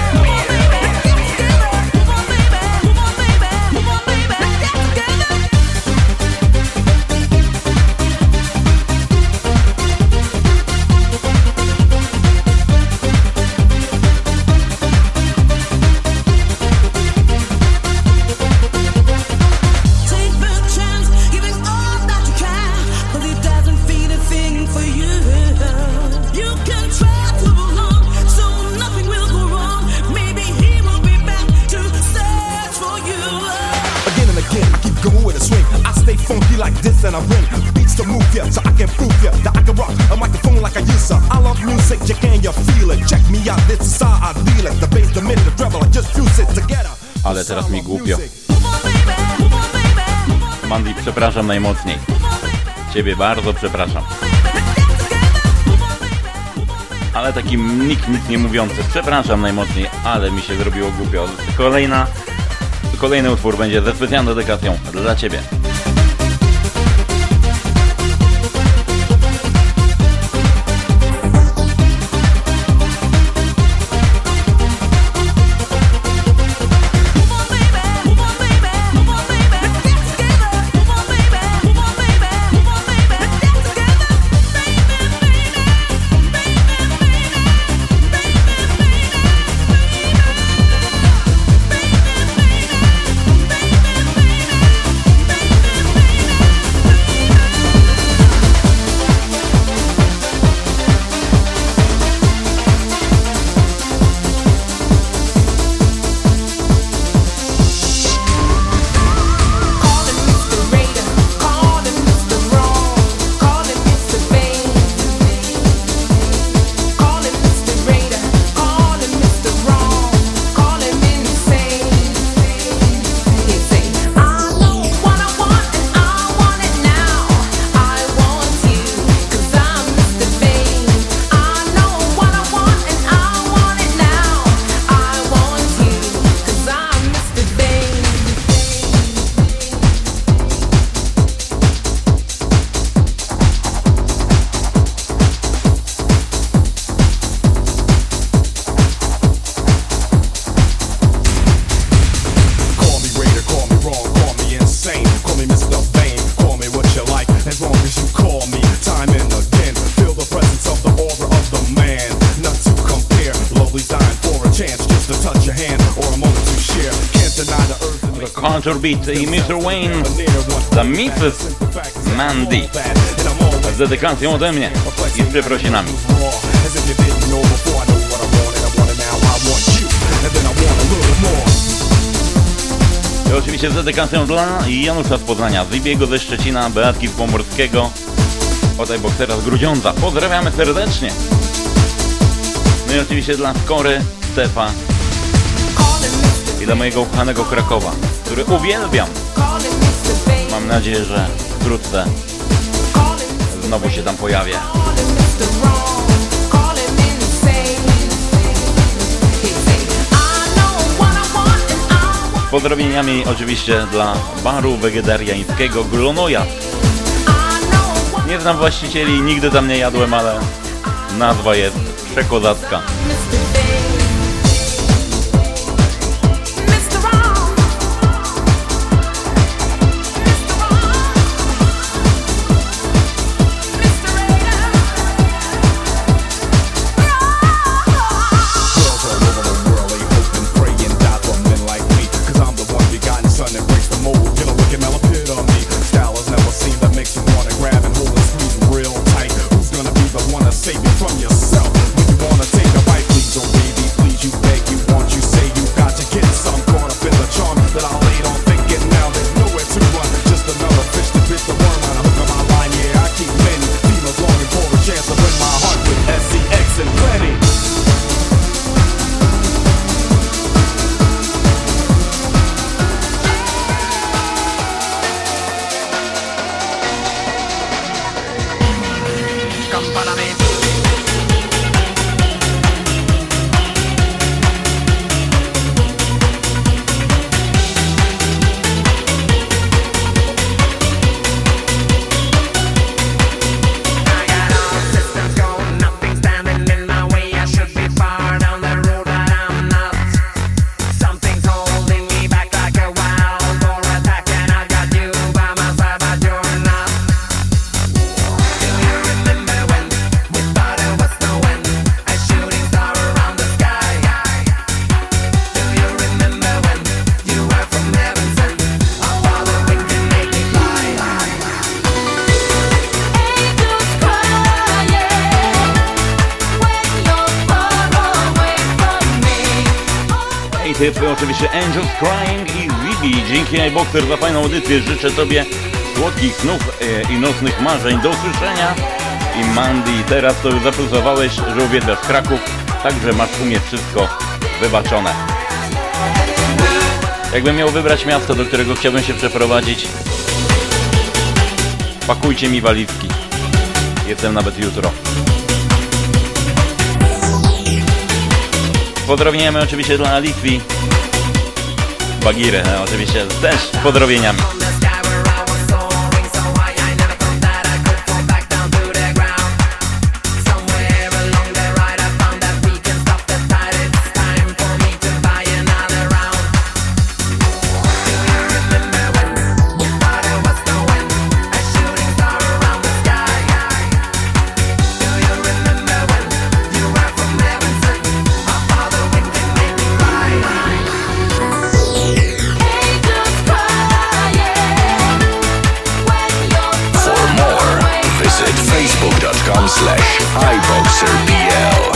And I bring beats to move ya, so I can prove ya that I can rock a microphone like I used to. I love music, you can you feel it? Check me out, this is how I deal it. The bass, the mid, the treble, I just fuse it together. Ale teraz mi głupio. Mandy, przepraszam najmocniej. Ciebie bardzo przepraszam. Ale taki nikt nic nie mówiący. Przepraszam najmocniej, ale mi się zrobiło głupio. Kolejna, kolejny utwór będzie ze specjalną dedykacją dla Ciebie. Beat i mister Wayne dla missus Mandy z dedykacją ode mnie i z przeprosinami. I oczywiście z dedykacją dla Janusza z Poznania, Zibiego ze Szczecina, Beatki z Pomorskiego, Otaj Boksera z Grudziądza. Pozdrawiamy serdecznie. No i oczywiście dla Skory, Stefa i dla mojego ukochanego Krakowa, który uwielbiam. Mam nadzieję, że wkrótce znowu się tam pojawię. Z pozdrowieniami oczywiście dla baru wegetariańskiego Glonoja. Nie znam właścicieli, nigdy tam nie jadłem, ale nazwa jest przekozacka. Save you from yourself. When you wanna take a bite, please don't baby. come follow me. Typy, oczywiście Angels Crying i Vivi. Dzięki iBoxer za fajną audycję. Życzę Tobie słodkich snów e, i nocnych marzeń. Do usłyszenia. I Mandy, teraz to już zaplusowałeś, że uwielbiasz Kraków, także masz u mnie wszystko wybaczone. Jakbym miał wybrać miasto, do którego chciałbym się przeprowadzić, pakujcie mi walizki. Jestem nawet jutro. Pozdrowieniami oczywiście dla Litwi, Bagiry, oczywiście też z pozdrowieniami. slash iBoxerPL.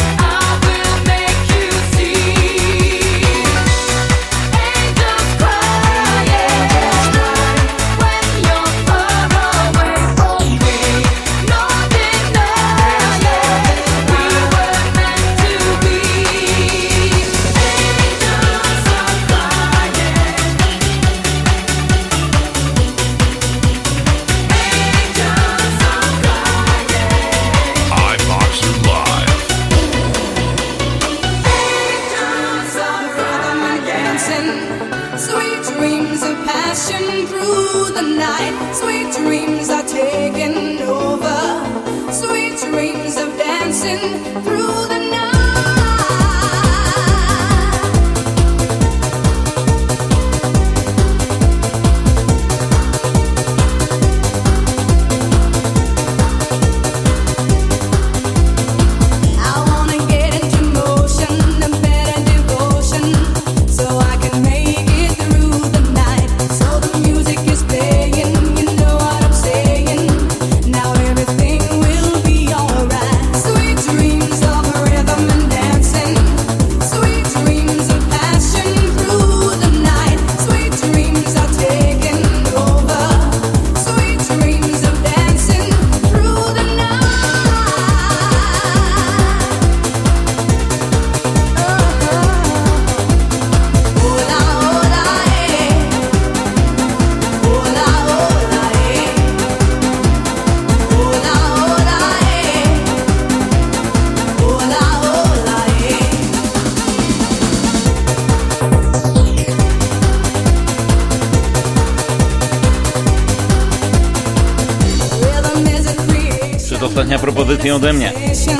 Ostatnia propozycja ode mnie.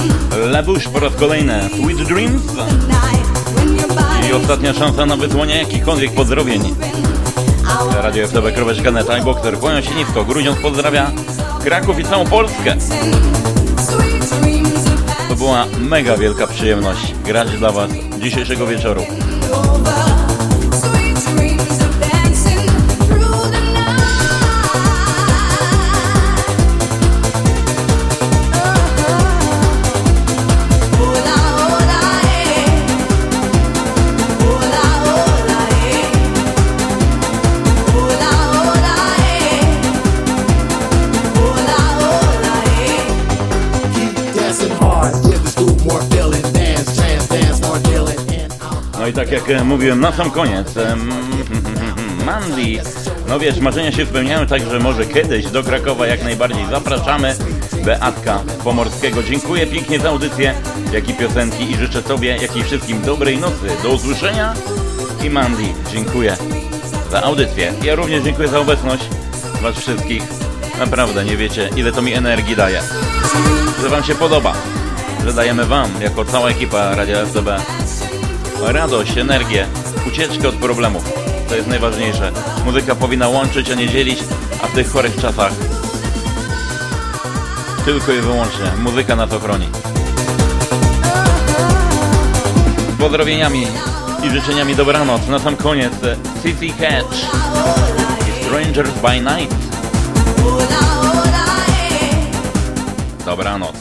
Lebusz po raz kolejny. Sweet Dreams. I ostatnia szansa na wysłanie jakichkolwiek pozdrowień. Radio F T B kropka net, iBoxer, kłaniam się nisko. Grudziądz pozdrawia Kraków i całą Polskę. To była mega wielka przyjemność grać dla Was dzisiejszego wieczoru. No i tak jak mówiłem na sam koniec, Mandy, no wiesz, marzenia się spełniają, także może kiedyś do Krakowa jak najbardziej zapraszamy. Beatka z Pomorskiego. Dziękuję pięknie za audycję, jak i piosenki i życzę Tobie, jak i wszystkim dobrej nocy. Do usłyszenia. I Mandy, dziękuję za audycję. Ja również dziękuję za obecność Was wszystkich. Naprawdę nie wiecie, ile to mi energii daje. Że Wam się podoba, że dajemy Wam, jako cała ekipa Radia F T B, radość, energię, ucieczkę od problemów. To jest najważniejsze. Muzyka powinna łączyć, a nie dzielić, a w tych chorych czasach tylko i wyłącznie muzyka nas ochroni. Z pozdrowieniami i życzeniami dobranoc. Na sam koniec C C Catch i Strangers by Night. Dobranoc.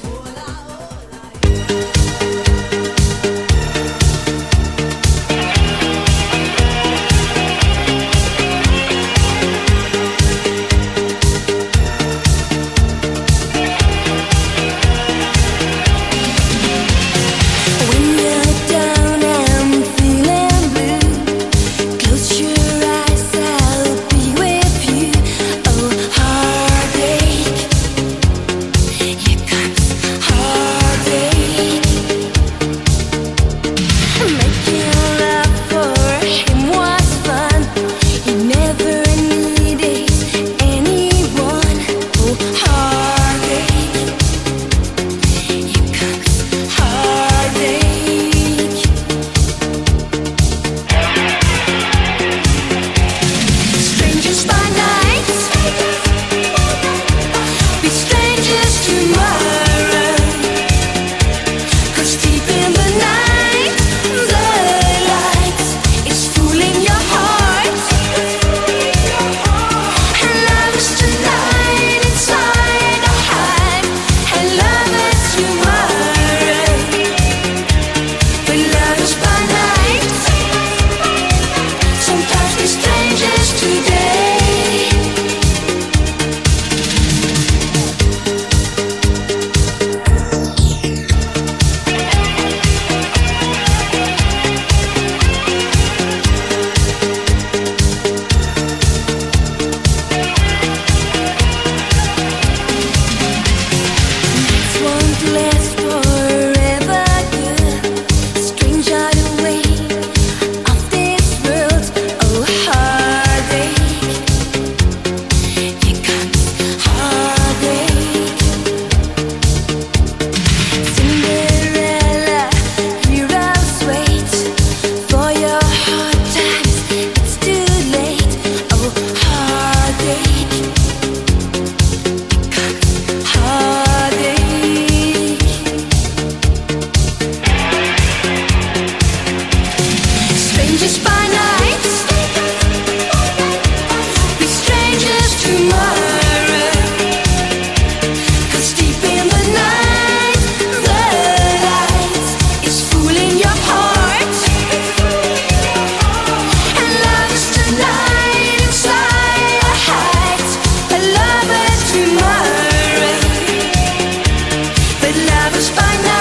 By night.